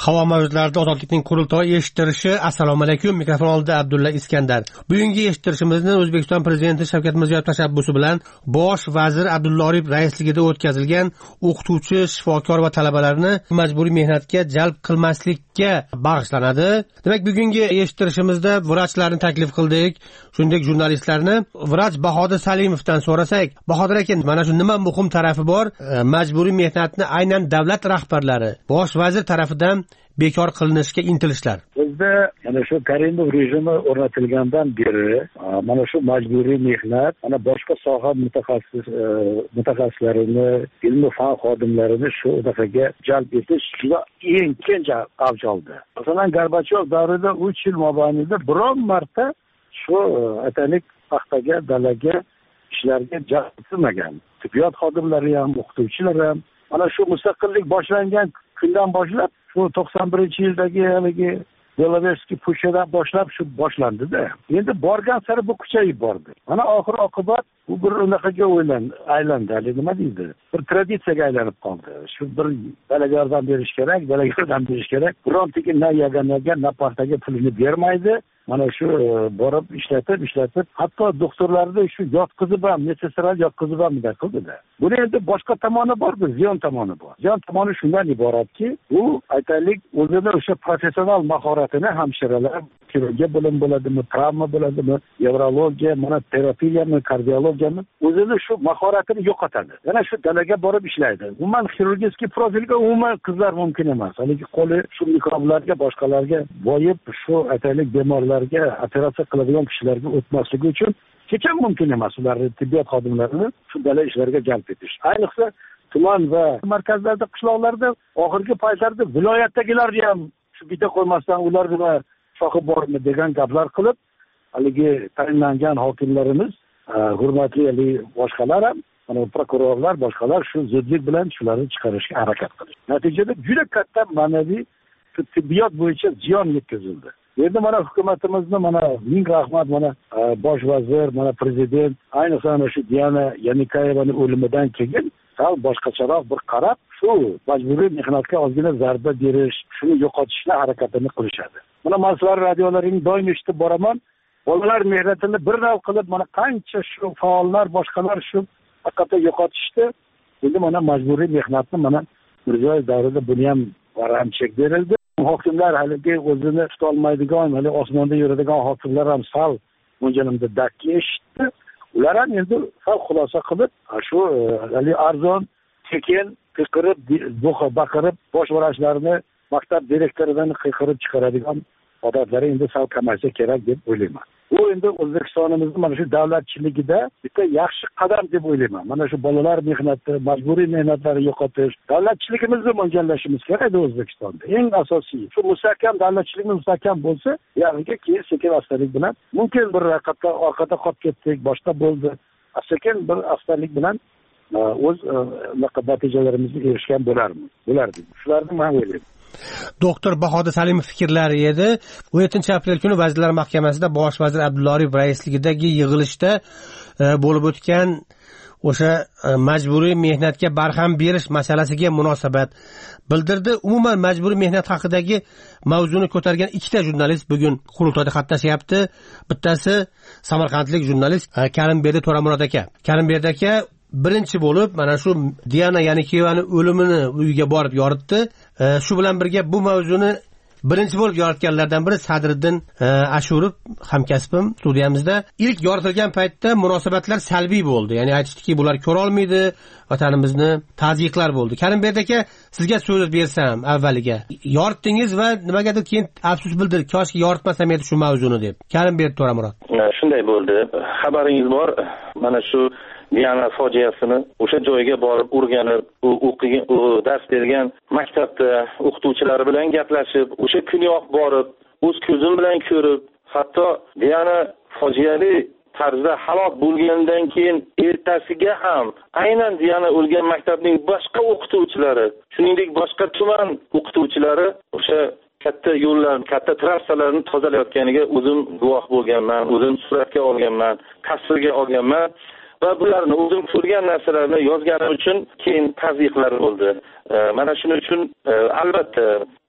Speaker 5: havo mavjudlarida ozodlikning qurultoyi eshittirishi. Assalomu alaykum. Mikrofon oldida Abdulla Iskandar. Bugungi eshittirishimizni O'zbekiston Prezidenti Shavkat Mirziyoyev tashabbusi bilan bosh vazir Abdulla Aripov raisligida o'tkazilgan o'qituvchi, shifokor va talabalarni majburiy mehnatga jalb qilmaslikka bag'ishlanadi. Demak, bugungi eshittirishimizda vrachlarni taklif qildik, shuningdek jurnalistlarni. Vrach Bahodir Salimovdan so'rasak, Bahodir aka, mana shu nima muhim tarafi bor? Majburiy mehnatni aynan davlat rahbarlari, bosh vazir tarafidan bekor qilinishga intilishlar.
Speaker 17: Bizda mana shu Karimov rejimi o'rnatilgandan beri mana shu majburiy mehnat, mana boshqa soha mutaxassis mutaxassislarini, ilmiy fan xodimlarini shu dafa'ga jalb etish juda eng keng avj oldi. Masalan, Gorbachyov davrida uch yil mobaynida biron marta shu atalik paxtaga, dalaga ishlarga jalb etilmagan. Tibbiyot xodimlari ham, o'qituvchilar ham mana shu mustaqillik boshlangan kundan boshlab, shu to'qson birinchi yildagi haligi Beloveskiy pushadan boshlab shu boshlandi-da. Endi borgan sari bu kuchayib bordi. Mana oxir oqibat bu bir unaqaga o'ylan, aylandi, nima deydi? Bir traditsiyaga aylanib qoldi. Shu bir dalaga yordam berish kerak, dalaga yordam berish kerak. Birontaki na yaganaga, na paxtaga pulini bermaydi. Mana shu borib ishlatib, ishlatib, hatto doktorlarni shu yotqizib ham, medsestralar yotqizib ham bunday qildi-da. Buni endi boshqa tomoni bor, ziyon tomoni bor. Ziyon tomoni shundan iboratki, u aytaylik, o'zida o'sha professional mahoratini hamshiralar, xirurgiya bilim bo'ladimi, travma bo'ladimi, nevrologiya, mana terapiyami, kardiologiyami, o'zida shu mahoratini yo'qotadi. Yana shu dalaga borib ishlaydi. Umuman xirurgiyaskiy profilga umuman qizlar mumkin emas. Haligi qo'li shu mikroblarga, boshqalarga boyib, shu aytaylik bemorlar operatsiya qiladigan kishilarga o'tmasligi uchun hech ham mumkin emas ularni tibbiyot xodimlarini shu dala ishlarga jalb etish. Ayniqsa tuman va markazlarda, qishloqlarda oxirgi paytlarda viloyatdagilar ham shu bitta qo'ymasdan ular nima shoxi bormi degan gaplar qilib, haligi tayinlangan hokimlarimiz, hurmatli ali boshqalar ham, mana prokurorlar, boshqalar shu zudlik bilan shularni chiqarishga harakat qildi. Natijada juda katta ma'naviy tibbiyot bo'yicha ziyon yetkazildi. Endi mana hukumatimizni mana ming rahmat, mana bosh vazir, mana prezident, ayniqsa mana shu Diana Yanikayevaning o'limidan keyin sal boshqacharoq bir qarab, shu majburiy mehnatga ozgina zarba berish, shuni yo'qotishni harakatini qilishadi. Mana men sizlar radiolaring doim eshitib boraman, bolalar mehnatini bir nav qilib, mana qancha shu faollar, boshqalar shu haqiqatda yo'qotishdi. Endi mana majburiy mehnatni mana Mirziyoyev davrida buni ham varam chek berildi. Hokimlar haligi o'zini tuta olmaydigan, hali osmonda yuradigan hokimlar ham sal mo'ljallarda dakki eshitdi. Ular ham endi sal xulosa qilib, shu hali arzon, tekin, qiqirib, baqirib, bosh vrachlarni maktab direktoridan qiqirib chiqaradigan odatlari endi sal kamaysa kerak deb o'ylayman. Bu endi O'zbekistonimizning mana shu davlatchiligida bitta yaxshi qadam deb o'ylayman. Mana shu bolalar mehnati, majburiy mehnatlarni yo'qotish, davlatchiligimizni mo'ljallashimiz kerak edi O'zbekistonda. Eng asosiy shu mustahkam davlatchiligimiz mustahkam bo'lsa, ya'ni keyin sekin astalik bilan mumkin bir raqamda orqada qolib ketdik, boshqa bo'ldi. Sekin bir astalik bilan o'z natijalarimizga erishgan bo'larmiz. Bo'lardik. Shularni men o'ylayman.
Speaker 5: Doktor Bahodir Salimov fikrlari edi. o'n yettinchi aprel kuni Vazirlar Mahkamasida bosh vazir Abdulla Aripov raisligidagi yig'ilishda bo'lib o'tgan o'sha majburiy mehnatga barham berish masalasiga munosabat bildirdi. Umuman majburiy mehnat haqidagi mavzuni ko'targan ikkita jurnalist bugun qurultoyda qatnashyapti. Bittasi samarqandlik jurnalist Karimberdi To'ramurod aka. Karimberdi aka birinchi bo'lib mana shu Diana Yanikeyevaning o'limini uyiga borib yoritdi. Shu bilan birga bu mavzuni birinchi bo'lib yoritganlardan biri Sadriddin Ashurov, hamkasbim studiyamizda. İlk yoritilgan paytda munosabatlar salbiy bo'ldi. Ya'ni aytishdiki, bular ko'ra olmaydi, vatanimizni, tazyiqlar bo'ldi. Karimberdi aka, sizga so'z bersam avvaliga. Yoritdingiz va nimagadir keyin afsus bildirib, koshki yoritmasam edi shu mavzuni deb. Karimberdi To'ramurod.
Speaker 18: Shunday bo'ldi. Xabaringiz bor. Mana shu Diana fojiasini o'sha joyga borib o'rganib, u o'qigan, u dars bergan maktabda o'qituvchilari bilan gaplashib, o'sha kuniyoq borib, o'z ko'zim bilan ko'rib, hatto Diana fojiali tarzda halok bo'lgandan keyin ertasiga ham aynan Diana o'lgan maktabning boshqa o'qituvchilari, shuningdek boshqa tuman o'qituvchilari o'sha katta yo'llar, katta trassalarni tozalayotganiga o'zim guvoh bo'lganman, o'zim suratga olganman, tasvirga olganman. Va bularni o'zim ko'rgan narsalarni yozganim uchun keyin tazyiqlar bo'ldi. Mana shuning uchun albatta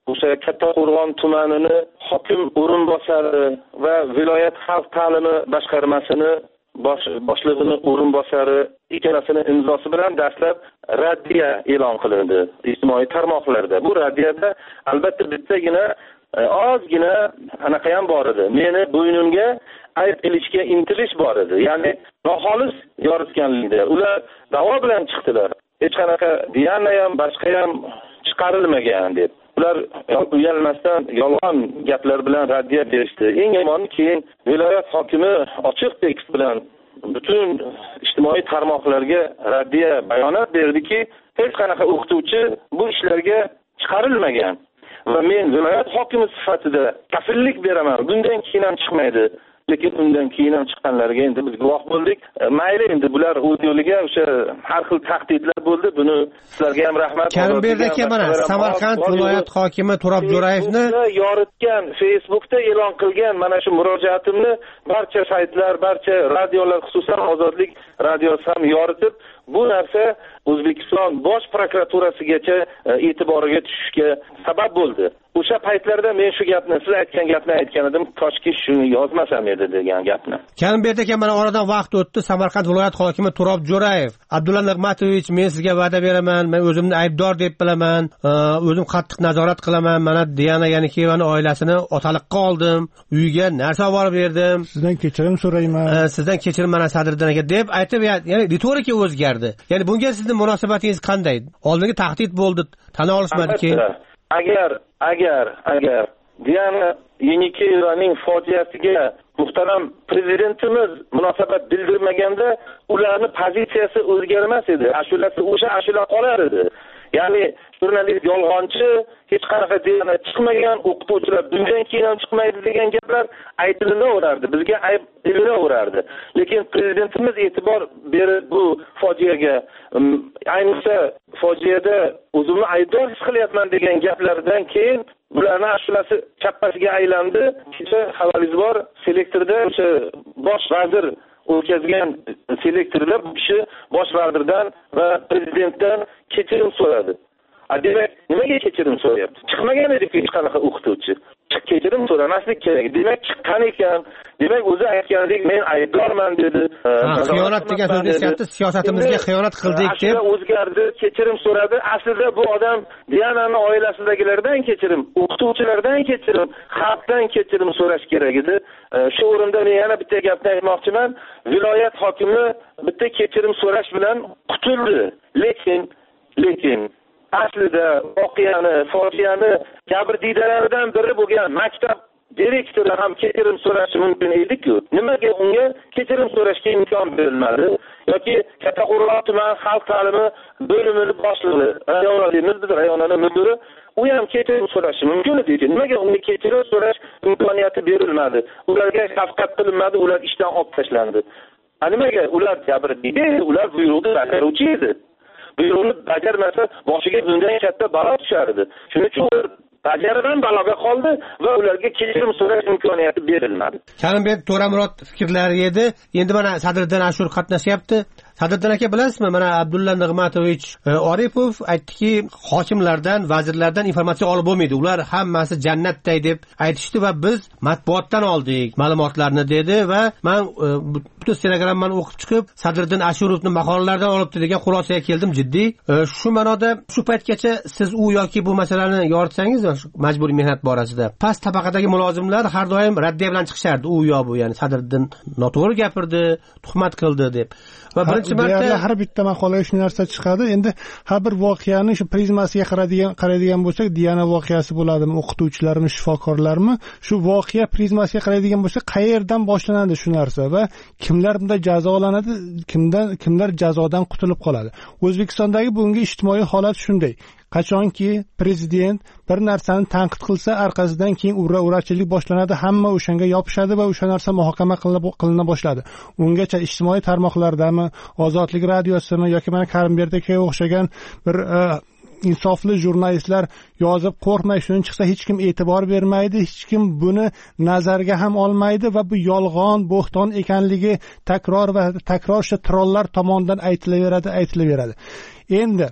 Speaker 18: o'sha Kattaqo'rg'on tumanini hokim o'rinbosari va viloyat xalq ta'limi boshqarmasini bosh boshlig'ining o'rinbosari ikkalasini imzosi bilan dastlab raddiya e'lon qilindi ijtimoiy tarmoqlarda. Bu raddiyada albatta bittagina ozgina anaqa ham bor edi. Meni bo'ynimga ayb ilishga intilish bor edi. Ya'ni noxolis yoritganlikda. Ular da'vo bilan chiqdilar. Hech qanaqa Diana ham, boshqa ham chiqarilmagan deb. Ular uyalmasdan yolg'on gaplar bilan raddiya berishdi. Eng yomoni keyin viloyat hokimi ochiq tekst bilan butun ijtimoiy tarmoqlarga raddiya bayonot berdiki, hech qanaqa o'qituvchi bu ishlarga chiqarilmagan. Va men viloyat hokimi sifatida kafillik beraman. Bundan keyin ham chiqmaydi. Lekin undan keyin ham chiqqanlarga endi biz guvoh bo'ldik. Mayli, endi bular audioliga o'sha har xil tahdidlar bo'ldi. Buni sizlarga ham rahmat.
Speaker 5: Karimberdek aka, mana Samarqand viloyat hokimi Turob Jo'rayevni
Speaker 18: yoritgan, Facebookda e'lon qilgan mana shu murojaatimni barcha saytlar, barcha radiolar, xususan Ozodlik radiosi ham yoritib, bu narsa O'zbekiston bosh prokuraturasigacha e'tiboriga tushishga sabab bo'ldi. O'sha paytlarda men shu gapni, siz aytgan gapni aytgan edim, koshki shuni yozmasam edi degan gapni.
Speaker 5: Karimbek aka, mana oradan vaqt o'tdi. Samarqand viloyat hokimi Turob Jo'rayev, Abdulla Nig'matovich, men sizga va'da beraman, men o'zimni aybdor deb bilaman, o'zim qattiq nazorat qilaman. Mana Diana Yanikiyevani oilasini otaliqqa oldim, uyiga narsa olib berdim.
Speaker 7: Sizdan kechirim so'rayman.
Speaker 5: Sizdan kechirim mana Sadriddin aka deb aytib, ya'ni ritorika o'zgardi. Ya'ni bunga sizning munosabatingiz qanday? Oldingi tahdid bo'ldi, tan olishmadi keyin.
Speaker 18: Agar agar agar Diana Yanikeyevaning fojiasiga muhtaram prezidentimiz munosabat bildirmaganda, ularning pozitsiyasi o'zgarmas edi. Ashulasi o'sha ashula qolar edi. Ya'ni jurnalist yolg'onchi, hech qanaqa Diana chiqmagan, o'qituvchilar bundan keyin ham chiqmaydi degan gaplar aytilaverardi. Bizga ayb ilinaverardi. Lekin prezidentimiz e'tibor berib bu fojiaga, ayniqsa fojiada o'zimni aybdor his qilyapman degan gaplardan keyin bularning ashulasi chappasiga aylandi. Kecha xabaringiz bor, selektorda o'sha bosh vazir o'tkazgan selektorlar bu kishi bosh vazirdan va prezidentdan kechirim so'radi. Demak, nimaga kechirim so'rayapti? Chiqmagan edi hech qanaqa o'qituvchi. Kechirim so'ramaslik kerak. Demak, chiqqan ekan. Demak, o'zi aytgandek men aybdorman dedi.
Speaker 5: Xiyonat degan so'zni eslayapti. Siyosatimizga xiyonat qildik deb
Speaker 18: o'zgardi, kechirim so'radi. Aslida bu odam Diananing oilasidagilardan kechirim, o'qituvchilardan kechirim, xalqdan kechirim so'rash kerak edi. Shu o'rinda men yana bitta gapni aytmoqchiman. Viloyat hokimi bitta kechirim so'rash bilan qutuldi. Lekin lekin aslida voqeani, fojiani jabrdiydalardan biri bo'lgan maktab direktori ham kechirim so'rashi mumkin edi-ku. Nimaga unga kechirim so'rashga imkon berilmadi? Yoki Kattaqo'rg'on tuman xalq ta'limi bo'limini boshlig'i, rayonimiz biz rayonaning mudiri, u ham kechirim so'rashi mumkin edi. Nimaga unga kechirim so'rash imkoniyati berilmadi? Ularga shafqat qilinmadi, ular ishdan olib tashlandi. Nimaga ular jabrdiyda, ular buyruqni bajaruvchi edi. Buyruqni bajarmasa boshiga bundan katta balo tushardi. Shuning uchun bajargan baloga qoldi va ularga kechirim so'rash imkoniyati berilmadi.
Speaker 5: Karimbek To'ramurod fikrlari edi. Endi mana Sadriddin Ashur qatnashyapti. Sadriddin aka, bilasizmi, mana Abdulla Nig'matovich Oripov aytdiki, hokimlardan, vazirlardan informatsiya olib bo'lmaydi. Ular hammasi jannatday deb aytishdi va biz matbuotdan oldik ma'lumotlarni dedi va men butun Telegramdan o'qib chiqib, Sadriddin Ashurovning maqolalaridan olibdi degan xulosaga keldim jiddiy. Shu ma'noda shu paytgacha siz u yoki bu masalani yoritsangiz, majburiy mehnat borasida past tabaqadagi mulozimlar har doim raddiya bilan chiqishardi. U yo bu, ya'ni Sadriddin noto'g'ri gapirdi, tuhmat qildi deb. Va birinchi marta
Speaker 7: har bitta maqolaga shu narsa chiqadi. Endi har bir voqeani shu prizmasiga qaraydigan qaraydigan bo'lsak, Diana voqeasi bo'ladimi, o'qituvchilarmi, shifokorlarmi, shu voqea prizmasiga qaraydigan bo'lsak, qayerdan boshlanadi shu narsa va kimlar bunda jazolanadi, kimdan kimlar jazodan qutulib qoladi? O'zbekistondagi bugungi ijtimoiy holat shunday. Qachonki prezident bir narsani tanqid qilsa, orqasidan keyin ura-urachilik boshlanadi, hamma o'shanga yopishadi va o'sha narsa muhokama qilina boshladi. Ungacha ijtimoiy tarmoqlardami, Ozodlik radiosimi yoki mana Karimberdekga o'xshagan bir insofli jurnalistlar yozib qo'rqmay shuni chiqsa hech kim e'tibor bermaydi, hech kim buni nazarga ham olmaydi va bu yolg'on, bo'xton ekanligi takror va takror o'sha trollar tomonidan aytilaveradi, aytilaveradi. Endi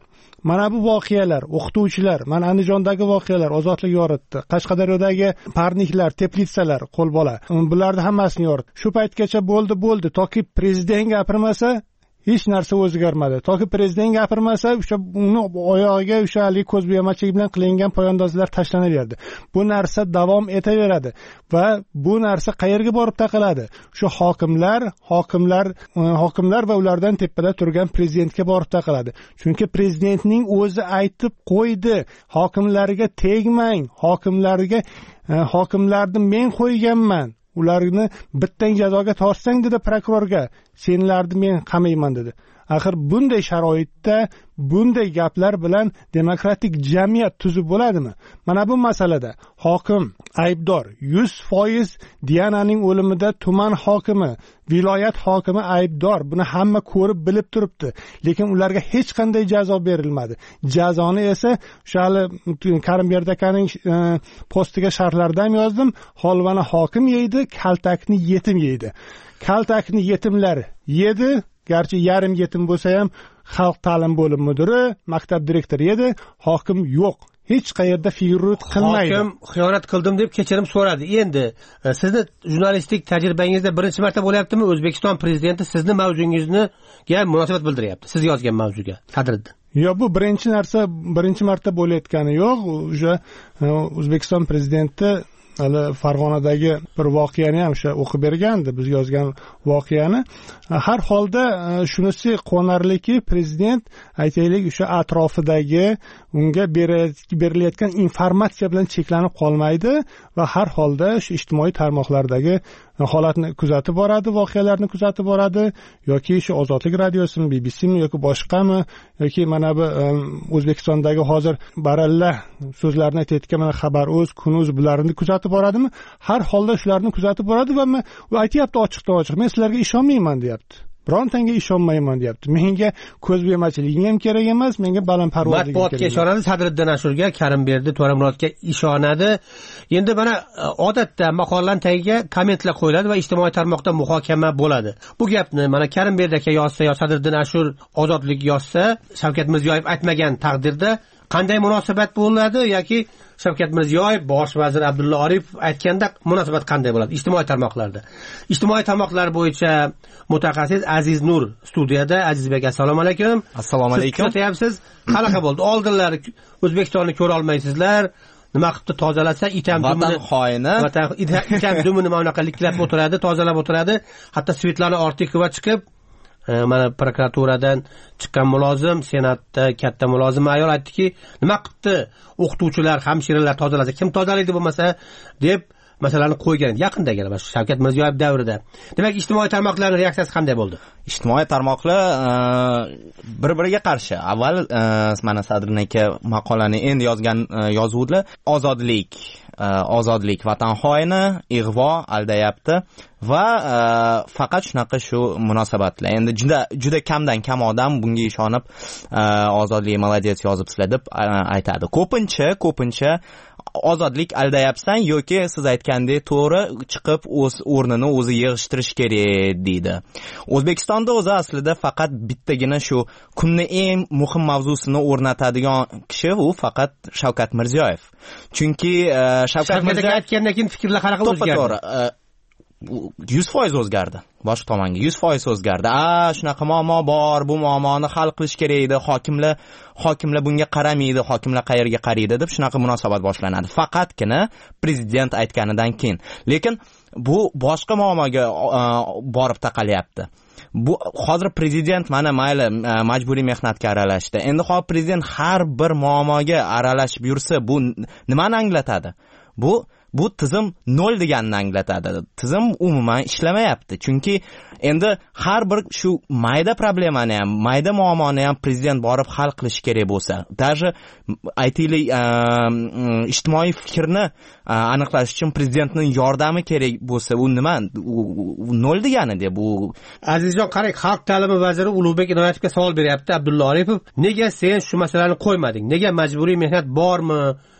Speaker 7: mana bu voqealar, o'qituvchilar, mana Andijondagi voqealar, ozodlik yoritdi, Qashqadaryodagi parniklar, teplitsalar, qo'lbola, bularni hammasini yoritdi. Shu paytgacha bo'ldi bo'ldi toki prezident gapirmasa hech narsa o'zgarmadi. Toki prezident gapirmasa, o'sha uni oyog'iga o'sha haligi ko'zbo'yamachilik bilan qilingan poyandozlar tashlanaverdi. Bu narsa davom etaveradi va bu narsa qayerga borib taqaladi? Shu hokimlar, hokimlar, hokimlar va ulardan tepada turgan prezidentga borib taqaladi. Chunki prezidentning o'zi aytib qo'ydi, hokimlarga tegmang, hokimlarga hokimlarni men qo'yganman. Ularni bittang jazoga tortsang dedi prokurorga, senlarni men qamayman dedi. Axir bunday sharoitda bunday gaplar bilan demokratik jamiyat tuzib bo'ladimi? Mana bu masalada hokim aybdor, yuz foiz Diananing o'limida tuman hokimi, viloyat hokimi aybdor. Buni hamma ko'rib bilib turibdi, lekin ularga hech qanday jazo berilmadi. Jazoni esa o'sha Karimberd akaning postiga sharhlarda ham yozdim, holvani hokim yeydi, kaltakni yetim yeydi. Kaltakni yetimlar yedi, garchi yarim yetim bo'lsa ham xalq ta'lim bo'lim mudiri, maktab direktori edi, hokim yo'q. Hech qayerda figurut qilmaydi.
Speaker 5: Hokim xiyonat qildim deb kechirim so'radi. Endi sizni jurnalistik tajribangizda birinchi marta bo'lyaptimi O'zbekiston prezidenti sizni mavzungizga munosabat bildiryapti, siz yozgan mavzuga? Qadriddin.
Speaker 7: Yo'q, bu birinchi narsa, birinchi marta bo'layotgani yo'q. O'sha O'zbekiston prezidenti hali Farg'onadagi bir voqeani ham o'sha o'qib bergandi, biz yozgan voqeani. Har holda shunisi quvonarliki, prezident aytaylik o'sha atrofidagi unga berilayotgan informatsiya bilan cheklanib qolmaydi va har holda shu ijtimoiy tarmoqlardagi holatni kuzatib boradi, voqealarni kuzatib boradi, yoki shu Ozodlik radiosimi, B B C'mi yoki boshqami, yoki mana bu O'zbekistondagi hozir baralla so'zlarni aytayotgan mana Xabar.uz, Kun.uz bularni kuzatib boradimi? Har holda shularni kuzatib boradi va u aytayapti ochiqdan ochiq, men sizlarga ishonmayman deyapti. Birontanga ishonmayman deyapti. Menga ko'zbo'yamachiliging ham kerak emas, menga balandparvozliging kerak.
Speaker 5: Matbuotga ishonadi, Sadriddin Ashurga, Karimberdi, To'ramurodga ishonadi. Endi mana odatda maqolalar tagiga kommentlar qo'yiladi va ijtimoiy tarmoqda muhokama bo'ladi. Bu gapni mana Karimberdi aka yozsa yo Sadriddin Ashur Ozodlik yozsa, Shavkat Mirziyoyev aytmagan taqdirda qanday munosabat bo'ladi yoki Shavkat Mirziyoyev bosh vazir Abdulla Aripov aytganda munosabat qanday bo'ladi ijtimoiy tarmoqlarda? Ijtimoiy tarmoqlar bo'yicha mutaxassis Aziz Nur studiyada. Azizbek, assalomu alaykum.
Speaker 19: Assalomu alaykum.
Speaker 5: Siz aytyapsiz, qanaqa bo'ldi? Oldinlar O'zbekistonni ko'ra olmaysizlar. Nima qilib tozalasa itam dumini
Speaker 19: xoyini
Speaker 5: vatan itam dumini mana bunaqa liklab o'tiradi, tozalab o'tiradi. Hatto Svetlana Ortikova chiqib mana prokuraturadan chiqqan mulozim, senatda katta mulozim ayol aytdiki, nima qilibdi o'qituvchilar, hamshiralar tozalasa kim tozalaydi bo'lmasa deb masalani qo'ygan. Yaqindagina mana Shavkat Mirziyoyev davrida. Demak, ijtimoiy tarmoqlarning reaksiyasi qanday bo'ldi?
Speaker 19: Ijtimoiy tarmoqlar bir-biriga qarshi. Avval mana Sadriddin aka maqolani endi yozgan yozuvdilar. Ozodlik, ozodlik vatan xoini, ig'vo aldayapti va faqat shunaqa shu munosabatlar. Endi juda juda kamdan kam odam bunga ishonib ozodlik молодец yozibsizlar deb aytadi. Ko'pincha, ko'pincha ozodlik aldayapsan yoki siz aytgandek to'g'ri chiqib o'z o'rnini o'zi yig'ishtirish kerak deydi. O'zbekistonda o'zi aslida faqat bittagina shu kunning eng muhim mavzusini o'rnatadigan kishi u faqat Shavkat Mirziyoyev. Chunki Shavkat Mirziyoyev
Speaker 5: aytgandan keyin fikrlar qanaqa o'zgardi?
Speaker 19: yuz foiz o'zgardi. Boshqa tomonga yuz foiz o'zgardi. A, shunaqa muammo bor, bu muammoni hal qilish kerak edi. Hokimlar, hokimlar bunga qaramaydi, hokimlar qayerga qaraydi deb shunaqa munosabat boshlanadi. Faqatgina prezident aytganidan keyin. Lekin bu boshqa muammoga borib taqalyapti. Bu hozir prezident mana mayli majburiy mehnatga aralashdi. Endi hozir prezident har bir muammoga aralashib yursa, bu nimani anglatadi? Bu Bu tizim nol deganini anglatadi. Tizim umuman ishlamayapti. Chunki endi har bir shu mayda problemani ham, mayda muammoni ham prezident borib hal qilish kerak bo'lsa, даже aytaylik ijtimoiy fikrni aniqlash uchun prezidentning yordami kerak bo'lsa, u nima? U nol degani-da bu.
Speaker 5: Azizjon, qarang, Xalq ta'limi vaziri Ulug'bek Inoyatovga savol beryapti Abdulla Aripov. Nega sen shu masalani qo'ymading? Nega majburiy mehnat bormi?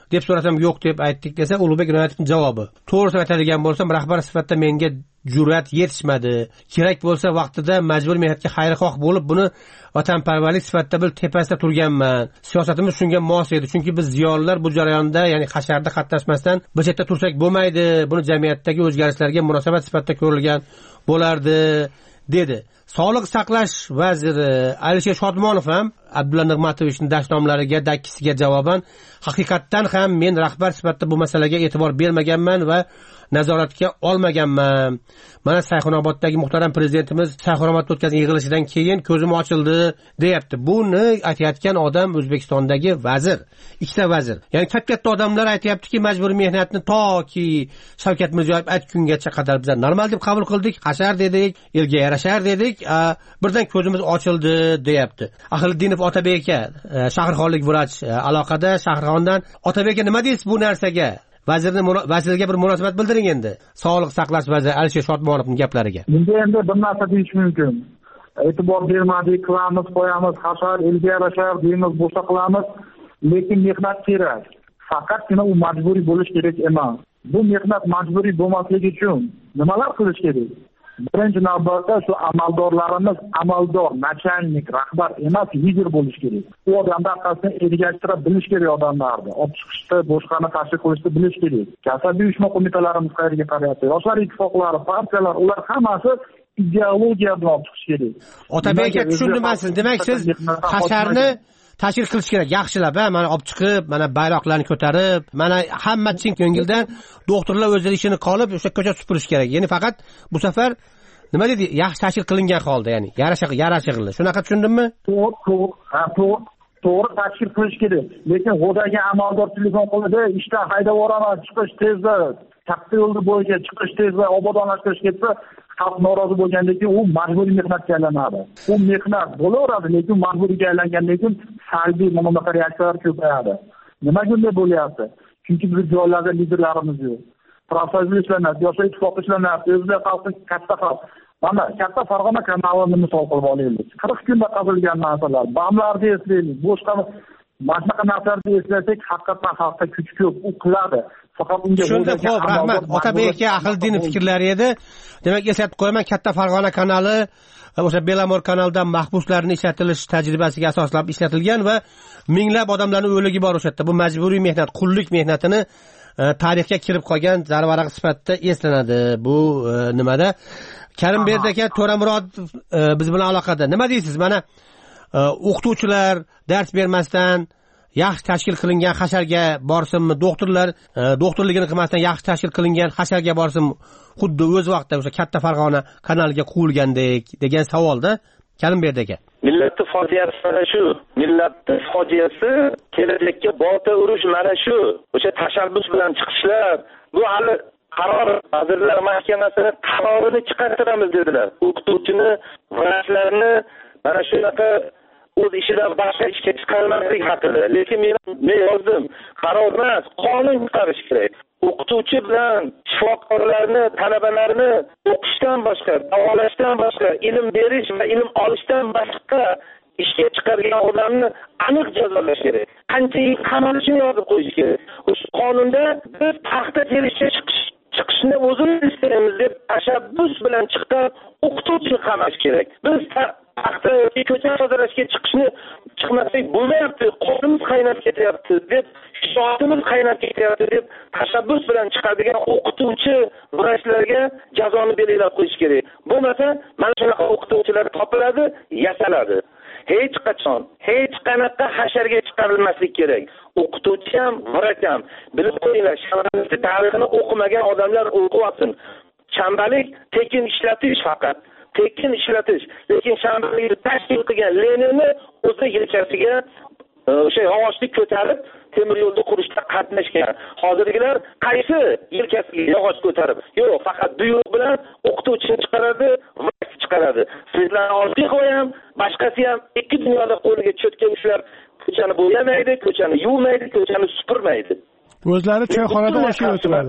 Speaker 5: deb so'rasam yo'q deb aytdik desa, Ulug'bek Inoyatovning javobi: to'g'risini aytadigan bo'lsam, rahbar sifatida menga jur'at yetishmadi. Kerak bo'lsa vaqtida majburiy mehnatga xayrixoh bo'lib, buni vatanparvarlik sifatida bir tepasida turganman. Siyosatimiz shunga mos edi, chunki biz ziyolilar bu jarayonda, ya'ni hasharda qatnashmasdan bir chetda tursak bo'lmaydi. Buni jamiyatdagi o'zgarishlarga munosabat sifatida ko'rilgan bo'lardi, dedi. Sog'liq saqlash vaziri Alisher Shodmonov ham Abdulla Nig'matovichning dashnomlariga, dakkisiga javoban: haqiqatdan ham men rahbar sifatida bu masalaga e'tibor bermaganman va nazoratga olmaganman. Mana Sayxunoboddagi muhtaram prezidentimiz Sayxunobodda o'tkazgan yig'ilishidan keyin ko'zim ochildi, deyapti. Buni aytayotgan odam O'zbekistondagi vazir, ikkita vazir. Ya'ni katta-katta odamlar aytayaptiki, majburiy mehnatni toki Shavkat Mirziyoyev aytgungacha qadar biz normal deb qabul qildik, hashar dedik, elga yarashar dedik, birdan ko'zimiz ochildi, deyapti. Ahliddinov Otabek aka, shahrixonlik vrach aloqada, Shahrixondan: Otabek aka, nima deysiz bu narsaga? Vazirni vazirga bir munosabat bildiring endi. Sog'liq saqlash vaziri Alisher Shodmonovning gaplariga.
Speaker 20: Bunga endi bir narsa deyish mumkin. E'tibor bermadik, qilamiz, qo'yamiz, hashar, elga yarashar deymiz, bo'sha qilamiz, lekin mehnat kerak. Faqatgina u majburiy bo'lish kerak emas. Bu mehnat majburiy bo'lmasligi uchun nimalar qilish kerak? Birinchi navbatda shu amaldorlarimiz amaldor, nachalnik, rahbar emas, lider bo'lish kerak. U odamlar orqasidan ergashtira bilish kerak odamlarni. Olib chiqishda, boshqani tashkil qilishda bilish kerak. Kasaba uyushma qo'mitalarimiz qayerga qarayapti? Yoshlar ittifoqlari, partiyalar, ular hammasi ideologiya bilan olib chiqish kerak.
Speaker 5: Otabek aka, tushundimansiz. Demak, siz hasharni tashkil qilish kerak, yaxshilab, mana olib chiqib, mana bayroqlarni ko'tarib, mana hamma chin ko'ngildan doktorlar o'zlari ishini qolib, o'sha ko'cha supurish kerak. Ya'ni faqat bu safar nima dedi? Yaxshi tashkil qilingan holda, ya'ni yarashiq, yarashig'li. Shunaqa tushundimmi?
Speaker 20: To'g'ri, to'g'ri, to'g'ri tashkil qilish kerak. Lekin xo'dagi amaldor telefon qiladi, ishdan haydab yuboraman, chiqish tezda, katta yo'lda bo'yicha chiqish tezda, obodonlashtirish ketsa, xalq norozi bo'lgandan keyin u majburiy mehnatga aylanadi. U mehnat bo'laveradi, lekin majburiyga aylangandan keyin salbiy bunaqa reaksiyalar ko'payadi. Nimaga bunday bo'lyapti? Chunki biz joylarda liderlarimiz yo'q. Profsiyonal ishlanadi, yoshlar ittifoqi ishlanadi, o'zbek xalqi katta xalq. Mana katta Farg'ona kanalini misol qilib olaylik. qirq kunda qazilgan narsalar, bamlarni eslaylik, boshqa mana shunaqa narsalarni eslasak, haqiqatan xalqda kuch ko'p, u qiladi. Faqat unga
Speaker 5: shunda xo'p, rahmat. Otabek aka Ahliddinov fikrlari edi. Demak, eslatib qo'yaman, katta Farg'ona kanali o'sha Belamor kanalidan mahbuslarning ishlatilish tajribasiga asoslab ishlatilgan va minglab odamlarning o'ligi bor o'sha yerda. Bu majburiy mehnat, qullik mehnatini tarixga kirib qolgan zarvaraq sifatida eslanadi. Bu nimada Karimberdi aka, To'ramurod biz bilan aloqada. Nima deysiz? Mana o'qituvchilar dars bermasdan yaxshi tashkil qilingan hasharga borsinmi, doktorlar doktorligini qilmasdan yaxshi tashkil qilingan hasharga borsin, xuddi o'z vaqtida o'sha katta Farg'ona kanaliga quvilgandek degan savolda Karimberdi aka.
Speaker 18: Millatning fojiasi mana shu. Millatning fojiasi kelajakka bolta urish mana shu. O'sha tashabbus bilan chiqishlar, bu hali qaror vazirlar mahkamasini qarorini chiqartiramiz dedilar. O'qituvchini, vrachlarni mana shunaqa o'z ishidan boshqa ishga chiqarmaslik haqida. Lekin men men yozdim, qaror emas, qonun chiqarish kerak. O'qituvchi bilan shifokorlarni, talabalarni o'qishdan boshqa, davolashdan boshqa, ilm berish va ilm olishdan boshqa ishga chiqargan odamni aniq jazolash kerak. Qancha yil qamalishini yozib qo'yish kerak. O'sha qonunda biz paxta terishga chiqish chiqishni o'zimiz istaymiz deb tashabbus bilan chiqqan o'qituvchini qamash kerak. Biz paxta yoki ko'cha tozalashga chiqishni chiqmasak bo'lmayapti, qonimiz qaynab ketyapti deb, shijoatimiz qaynab ketyapti deb tashabbus bilan chiqadigan o'qituvchi vrachlarga jazoni belgilab qo'yish kerak. Bo'lmasa mana shunaqa o'qituvchilar topiladi, yasaladi. Hech qachon, hech qanaqa hasharga chiqarilmaslik kerak. O'qituvchi ham, vrach ham bilib qo'yinglar, shanbalik tarixini o'qimagan odamlar o'qiyotsin. Shanbalik tekin ishlatish faqat. Tekin ishlatish. Lekin shanbalikni tashkil qilgan Leninni o'zi yelkasiga o'sha yog'ochni ko'tarib temir yo'lni qurishda qatnashgan. Hozirgilar qaysi yelkasiga yog'och ko'tarib? Yo'q, faqat buyruq bilan o'qituvchini chiqaradi, vrach chiqaradi. Sizlar oldiq ham, boshqasi ham ikki dunyoda qo'liga cho'tka ushlab ko'chani bo'yamaydi, ko'chani yuvmaydi, ko'chani supurmaydi.
Speaker 7: O'zlari choyxonada osh o'tiradi.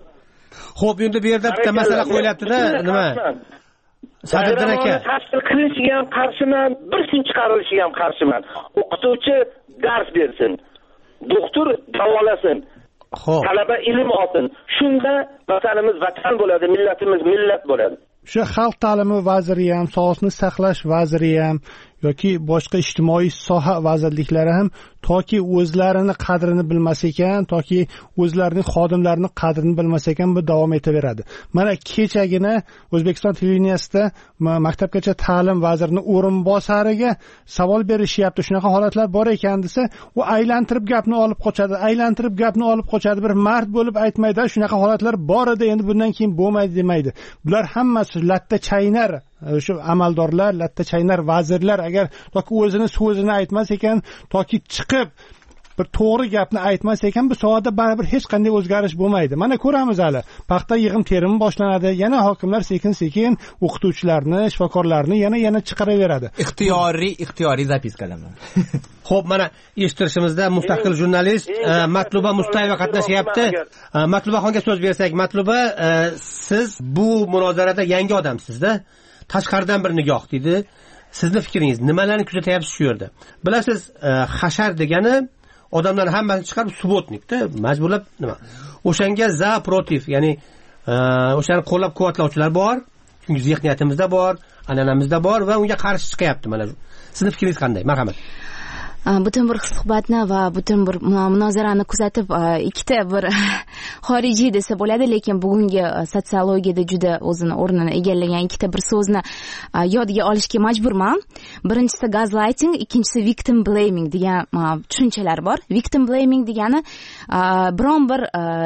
Speaker 5: Xo'p, endi bu yerda bitta masala qo'yilyapti-da, nima? Sadriddin aka,
Speaker 18: tashkil qilishiga ham qarshiman, bir kun chiqarilishiga ham qarshiman. O'qituvchi dars bersin. Doktor davolasin.
Speaker 5: Xo'p.
Speaker 18: Talaba ilm olsin. Shunda vatanimiz vatan bo'ladi, millatimiz millat bo'ladi.
Speaker 7: O'sha xalq ta'limi vaziri ham, sog'liqni saqlash vaziri ham yoki boshqa ijtimoiy soha vazirliklari ham toki o'zlarini qadrini bilmas ekan, toki o'zlarining xodimlarini qadrini bilmas ekan bu davom etaveradi. Mana kechagina O'zbekiston televideniyasida maktabgacha ta'lim vazirining o'rinbosariga savol berishyapti. Shunaqa holatlar bor ekan desa, u aylantirib gapni olib qochadi, aylantirib gapni olib qochadi. Bir mard bo'lib aytmaydi, shunaqa holatlar bor edi, endi bundan keyin bo'lmaydi demaydi. Bular hammasi latta chaynar o'sha amaldorlar, latta chaynar vazirlar agar toki o'zini so'zini aytmas ekan, toki chiqib bir to'g'ri gapni aytmas ekan, bu sohada baribir hech qanday o'zgarish bo'lmaydi. Mana ko'ramiz hali. Paxta yig'im terimi boshlanadi. Yana hokimlar sekin-sekin o'qituvchilarni, shifokorlarni yana yana chiqaraveradi.
Speaker 19: Ixtiyoriy, ixtiyoriy zapiskalarni.
Speaker 5: Xo'p, mana eshittirishimizda mustaqil jurnalist Matluba Mustayeva qatnashyapti. Matlubaxonga so'z bersak, Matluba, siz bu munozarada yangi odamsiz-da. Tashqaridan bir nigoh deydi. Sizni fikringiz, nimalarni kuzatyapsiz shu yerda? Bilasiz, hashar degani odamlarning hammasini chiqarib subotnikda majburlab nima? O'shanga za protiv, ya'ni o'shani qo'llab-quvvatlovchilar bor. Chunki zehniyatimizda bor, an'anamizda bor va unga qarshi chiqyapti mana. Sizni fikringiz qanday? Marhamat.
Speaker 21: Butun bir suhbatni va butun bir munozarani kuzatib, ikkita bir xorijiy desa bo'ladi, lekin bugungi sotsiologiyada juda o'zini o'rnini egallagan ikkita bir so'zni yodga olishga majburman. Birinchisi gaslighting, ikkinchisi victim blaming degan tushunchalar bor. Victim blaming degani biron bir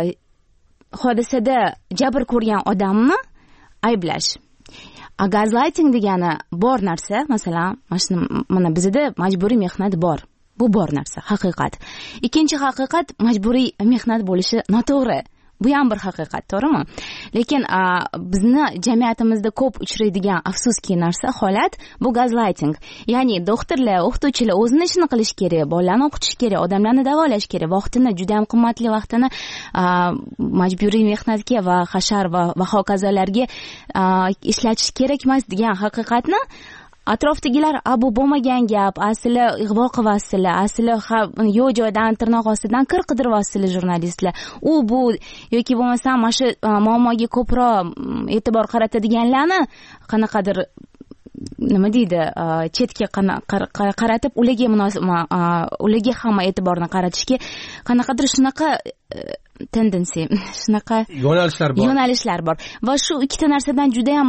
Speaker 21: hodisada jabr ko'rgan odamni ayblash. A gaslighting degani bor narsa, masalan, mana bizda majburiy mehnat bor. Bu bor narsa, haqiqat. Ikkinchi haqiqat majburiy mehnat bo'lishi noto'g'ri. Bu ham bir haqiqat, to'g'rimi? Lekin bizni jamiyatimizda ko'p uchraydigan afsuski narsa, holat bu gaslighting. Ya'ni doktorlar, o'qituvchilar o'zini ishini qilish kerak, bolalarni o'qitish kerak, odamlarni davolash kerak, vaqtini, juda ham qimmatli vaqtini majburiy mehnatga va hashar va va hokazolarga ishlatish kerak emas degan haqiqatni atrofdagilar abu bo'lmagan gap, asli ig'vo qilyapsizlar, asli yo'q joydan tirnoq ostidan kir qidiryapsizlar jurnalistlar. U bu yoki bo'lmasam mana shu muammoga ko'proq e'tibor qaratadiganlarni qanaqadir nima deydi, chetga qaratib ularga munosib ularga hamma e'tiborni qaratishga qanaqadir shunaqa tendensiya, shunaqa
Speaker 5: yo'nalishlar bor.
Speaker 21: Yo'nalishlar bor. Va shu ikkita narsadan juda ham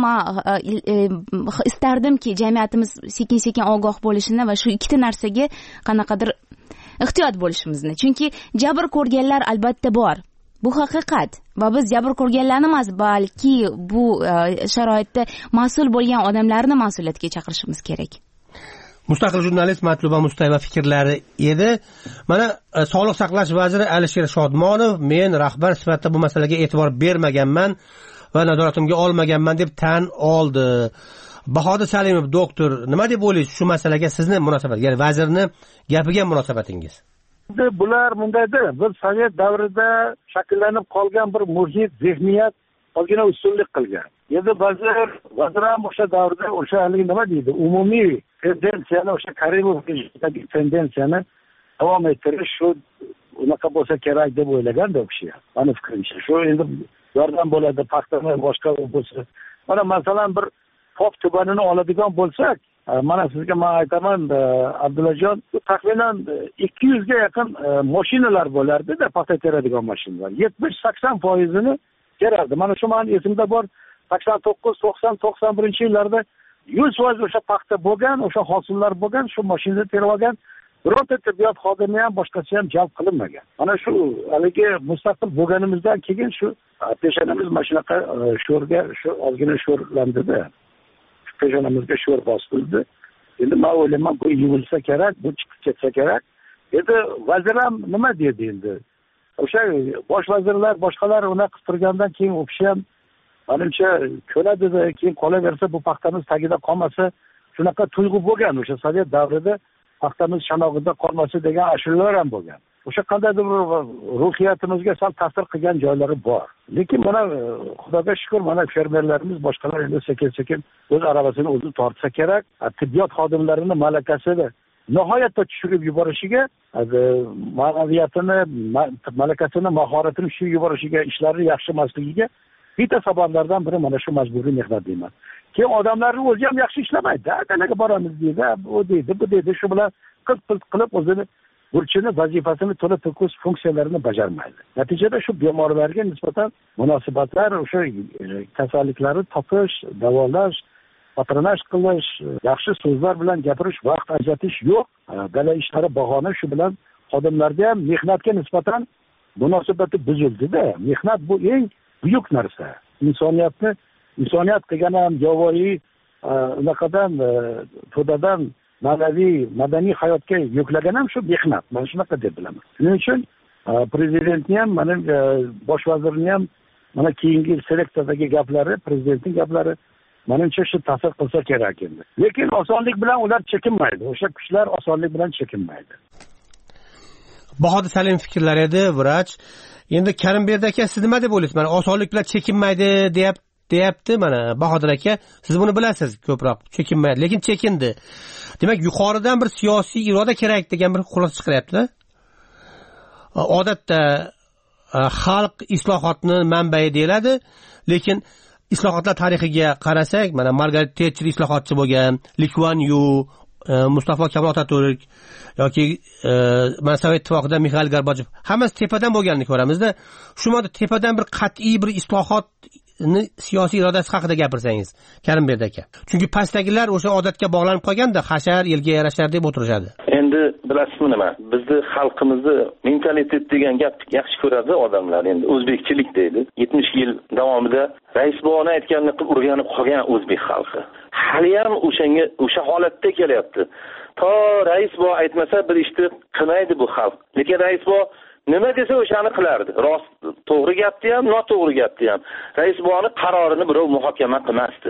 Speaker 21: istardimki, jamiyatimiz sekin-sekin ogoh bo'lishini va shu ikkita narsaga qanaqadir ehtiyot bo'lishimizni. Chunki jabr ko'rganlar albatta bor. Bu haqiqat. Va biz jabr ko'rganlarni emas, balki bu sharoitda mas'ul bo'lgan odamlarni mas'uliyatga chaqirishimiz kerak.
Speaker 5: Mustaqil jurnalist Matluba Mustayeva fikrlari edi. Mana Sog'liqni saqlash vaziri Alisher Shodmonov, men rahbar sifatida bu masalaga e'tibor bermaganman va nazoratimga olmaganman deb tan oldi. Bahodir Salimov doktor, nima deb o'ylaysiz shu masalaga sizni munosabat, ya'ni vazirni gapiga munosabatingiz?
Speaker 17: Bular bundayda bir sovet davrida shakllanib qolgan bir muhit, zehniyat ozgina ustunlik qilgan. Endi vazir, vazir ham o'sha davrda o'sha nima deydi, umumiy tendensiyani, o'sha Karimovdagi tendensiyani davom ettirish shu unaqa bo'lsa kerak deb o'ylaganda u kishi. Mani fikrimcha shu endi yordam bo'ladi, paxtani boshqa bo'lsa. Mana masalan bir Pop tubanini oladigan bo'lsak, mana sizga men aytaman Abdullajon, taxminan ikki yuzga yaqin mashinalar bo'lardi-da, paxta teradigan mashinalar. yetmish sakson foizini terardi. Mana shu men esimda bor, sakson to'qqiz to'qson to'qson birinchi yillarda yuz foiz o'sha paxta bo'lgan, o'sha hosillar bo'lgan, shu mashinada terib olgan. Birorta tibbiyot xodimi ham boshqacha ham jalb qilinmagan. Mana shu haligi mustaqil bo'lganimizdan keyin shu peshonamiz mana shunaqa sho'rga, shu ozgina sho'rlandida. Peshonamizga sho'r bosildi. Endi men o'ylayman, bu yuvilsa kerak, bu chiqib ketsa kerak. Endi vazir ham nima dedi endi? O'sha bosh vazirlar, boshqalar uni qistirgandan keyin u kishi ham menimcha ko'ladida, keyin qolaversa bu paxtamiz tagida qolmasa, shunaqa tuyg'u bo'lgan o'sha sovet davrida paxtamiz shanog'ida qolmasa degan ashulalar ham bo'lgan. O'sha qandaydir ruhiyatimizga sal ta'sir qilgan joylari bor. Lekin mana Xudoga shukr, mana fermerlarimiz boshqalar endi sekin-sekin o'z aravasini o'zi tortsa kerak. Tibbiyot xodimlarining malakasini nihoyatda tushirib yuborishiga, ma'naviyatini, malakasini, mahoratini tushirib yuborishiga, ishlarini yaxshi emasligiga bitta sabablardan biri mana shu majburiy mehnat deyman. Keyin odamlarni o'zi ham yaxshi ishlamaydi. Dalaga boramiz deydi, u deydi, bu deydi, shu bilan qilt-qilt qilib o'zini burchini, vazifasini to'la to'kis funksiyalarini bajarmaydi. Natijada shu bemorlarga nisbatan munosabatlar, o'sha kasalliklarni topish, davolash, patronaj qilish, yaxshi so'zlar bilan gapirish, vaqt ajratish yo'q. Dala ishlari bahona, shu bilan xodimlarga ham mehnatga nisbatan munosabati buzildi-da. Mehnat bu eng buyuk narsa. Insoniyatni, insoniyat qilgan ham yovvoyi unaqadan, to'dadan ma'naviy, madaniy hayotga yuklagan ham shu mehnat. Men shunaqa deb bilaman. Shuning uchun prezidentni ham, mana bosh vazirni ham mana keyingi seleksiyadagi gaplari, prezidentning gaplari menimcha shu ta'sir qilsa kerak endi. Lekin osonlik bilan ular chekinmaydi. O'sha kuchlar osonlik bilan chekinmaydi.
Speaker 5: Bahodir Salim fikrlar edi, vrach. Endi Karimberdi aka, siz nima deb o'ylaysiz? Mana osonlik bilan chekinmaydi deyapti, deyapti mana Bahodir aka. Siz buni bilasiz ko'proq. Chekinmaydi, lekin chekindi. Demak, yuqoridan bir siyosiy iroda kerak degan bir xulosa chiqaryapti-da. Odatda xalq islohotni manbai deyiladi, lekin islohotlar tarixiga qarasak, mana Margaret Thatcher islohotchi bo'lgan, Lee Kuan Yew, Mustafa Kemal Atatürk yoki mana Sovet ittifoqida Mikhail Gorbachev, hammasi tepadan bo'lganini ko'ramizda. Shu modda tepadan bir qat'iy bir islohotni siyosiy irodasi haqida gapirsangiz, Karimberdi aka. Chunki pastdagilar o'sha odatga bog'lanib qolganda, hashar, elga yarashar deb o'tirishadi.
Speaker 18: Endi bilasizmi nima? Bizni xalqimizni mentalitet degan gap yaxshi ko'radi odamlar. Endi o'zbekchilik deydi. yetmish yil davomida rais boboni aytganini qilib o'rganib qolgan o'zbek xalqi. Hali ham o'shanga, o'sha holatda kelyapti. To rais bobo aytmasa bir ishni qilmaydi bu xalq. Lekin rais bobo nima desa o'shani qilardi. Rost, to'g'ri gapni ham, noto'g'ri gapni ham. Rais boboni qarorini birov muhokama qilmasdi.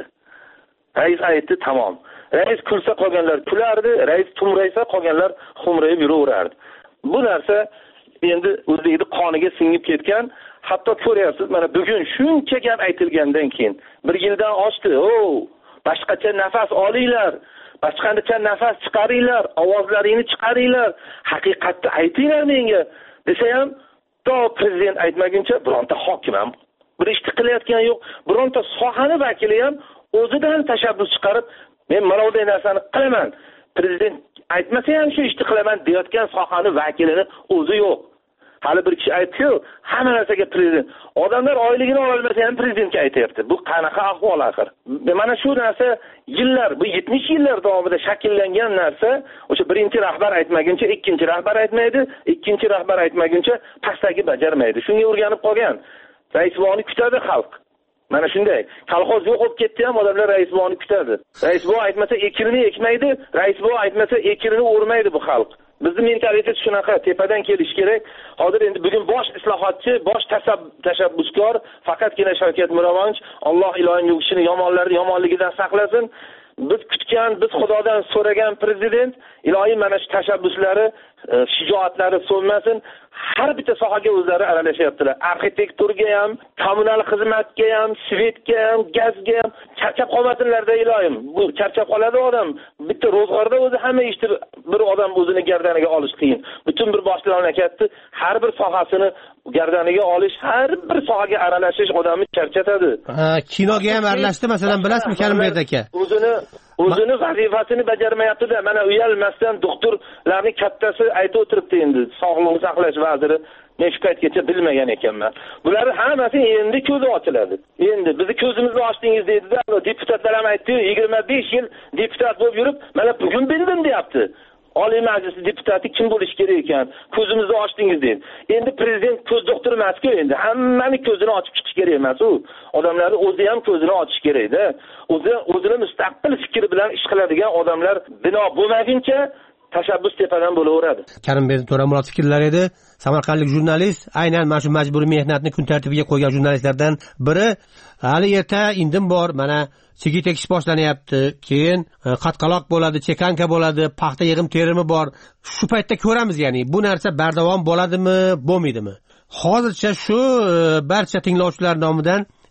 Speaker 18: Rais aytdi, tamom. Rais kulsa qolganlar kulardi, rais tumraysa qolganlar xumrayib yuraverardi. Bu narsa endi o'zbekning qoniga singib ketgan. Hatto ko'ryapsiz, mana bugun shuncha gap aytilgandan keyin bir yildan oshdi. O, boshqacha nafas olinglar. Boshqacha nafas chiqaringlar, ovozlaringni chiqaringlar, haqiqatni aytinglar menga desa ham, to prezident aytmaguncha bironta hokim ham bir ish qilayotgani yo'q. Bironta sohani vakili ham o'zidan tashabbus chiqarib, men mana bunday narsani qilaman, prezident aytmasa ham shu ishni qilaman deyotgan sohani vakilini o'zi yo'q. Hali bir kishi aytdi-ku, hamma narsaga prezident. Odamlar oyligini ola olmasa ham prezidentga aytayapti. Bu qanaqa ahvol axir? Mana shu narsa yillar, bu yetmish yillar davomida shakllangan narsa, o'sha birinchi rahbar aytmaguncha ikkinchi rahbar aytmaydi, ikkinchi rahbar aytmaguncha pastdagi bajarmaydi. Shunga o'rganib qolgan. Rais boboni kutadi xalq. Mana shunday. Kolxoz yo'q bo'lib ketdi ham odamlar rais boboni kutadi. Rais bobo aytmasa ekinini ekmaydi, rais bobo aytmasa ekinini o'rmaydi bu xalq. Bizni mentalitet shunaqa, tepadan kelish kerak. Hozir endi bugun bosh islohotchi, bosh tashabbuskor faqatgina Shavkat Miromonovich, Alloh ilohim u kishini yomonlarni yomonligidan saqlasin. Biz kutgan, biz Xudodan so'ragan prezident, ilohim mana shu tashabbuslari, shijoatlari so'nmasin. Har bitta sohaga o'zlari aralashyaptilar. Arxitekturga ham, kommunal xizmatga ham, svetga ham, gazga ham charchab qolmasinlarda ilohim. Bu charchab qoladi odam. Bitta ro'zg'orda o'zi hamma ishni bir odam o'zini gardaniga olish qiyin. Butun bir boshli mamlakatni har bir sohasini gardaniga olish, har bir sohaga aralashish odamni charchatadi.
Speaker 5: Ha, kinoga ham aralashdi, masalan, bilasizmi Karimberdi aka?
Speaker 18: O'zini o'zini vazifasini bajarmayapti-da. Mana uyalmasdan doktorlarning kattasi aytib o'tiribdi endi, sog'liqni saqlash vaziri. Men shu paytgacha bilmagan ekanman. Bular hammasi endi ko'zi ochiladi. Endi bizni ko'zimizni ochdingiz deydi-da, deputatlar ham aytdi, yigirma besh yil deputat bo'lib yurib, mana bugun bildim deyapti. Oliy Majlis deputati kim bo'lish kerak ekan? Ko'zimizni ochdingiz deydi. Endi prezident ko'z doktori emas-ku endi. Hammani ko'zini ochib chiqish kerak emas u. Odamlarning o'zi ham ko'zini ochish kerak-da. O'zi o'zini mustaqil fikri bilan ish qiladigan odamlar bino bo'lmaguncha tashabbus tepadan bo'laveradi.
Speaker 5: Karimberdi To'ramurod fikrlar edi. Samarqandlik jurnalist, aynan mana shu majburiy mehnatni kun tartibiga qo'ygan jurnalistlardan biri. Hali erta indim bor, mana chigit ekish boshlanyapti, keyin qatqaloq bo'ladi, chekanka bo'ladi, paxta yig'im terimi bor. Shu paytda ko'ramiz, ya'ni bu narsa bardavom bo'ladimi, bo'lmaydimi? Hozircha shu barcha tinglovchilar nomidan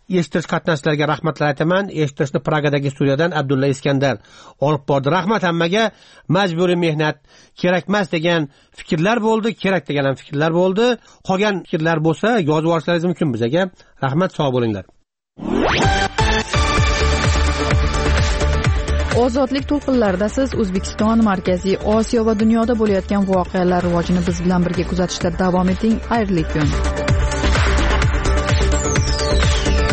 Speaker 5: eshitish qatnashchilariga rahmatlar aytaman. Eshitishni Pragadagi studiyadan Abdulla Iskandar olib bordi. Rahmat hammaga. Majburiy mehnat kerakmas degan fikrlar bo'ldi, kerak degan ham fikrlar bo'ldi. Qolgan fikrlar bo'lsa yozib yuborishlaringiz mumkin bizga. Rahmat, sog' bo'linglar.
Speaker 1: Ozodlik to'lqinlarida siz O'zbekiston, Markaziy Osiyo va dunyoda bo'layotgan voqealar rivojini biz bilan birga kuzatishda davom eting. Xayrli kun.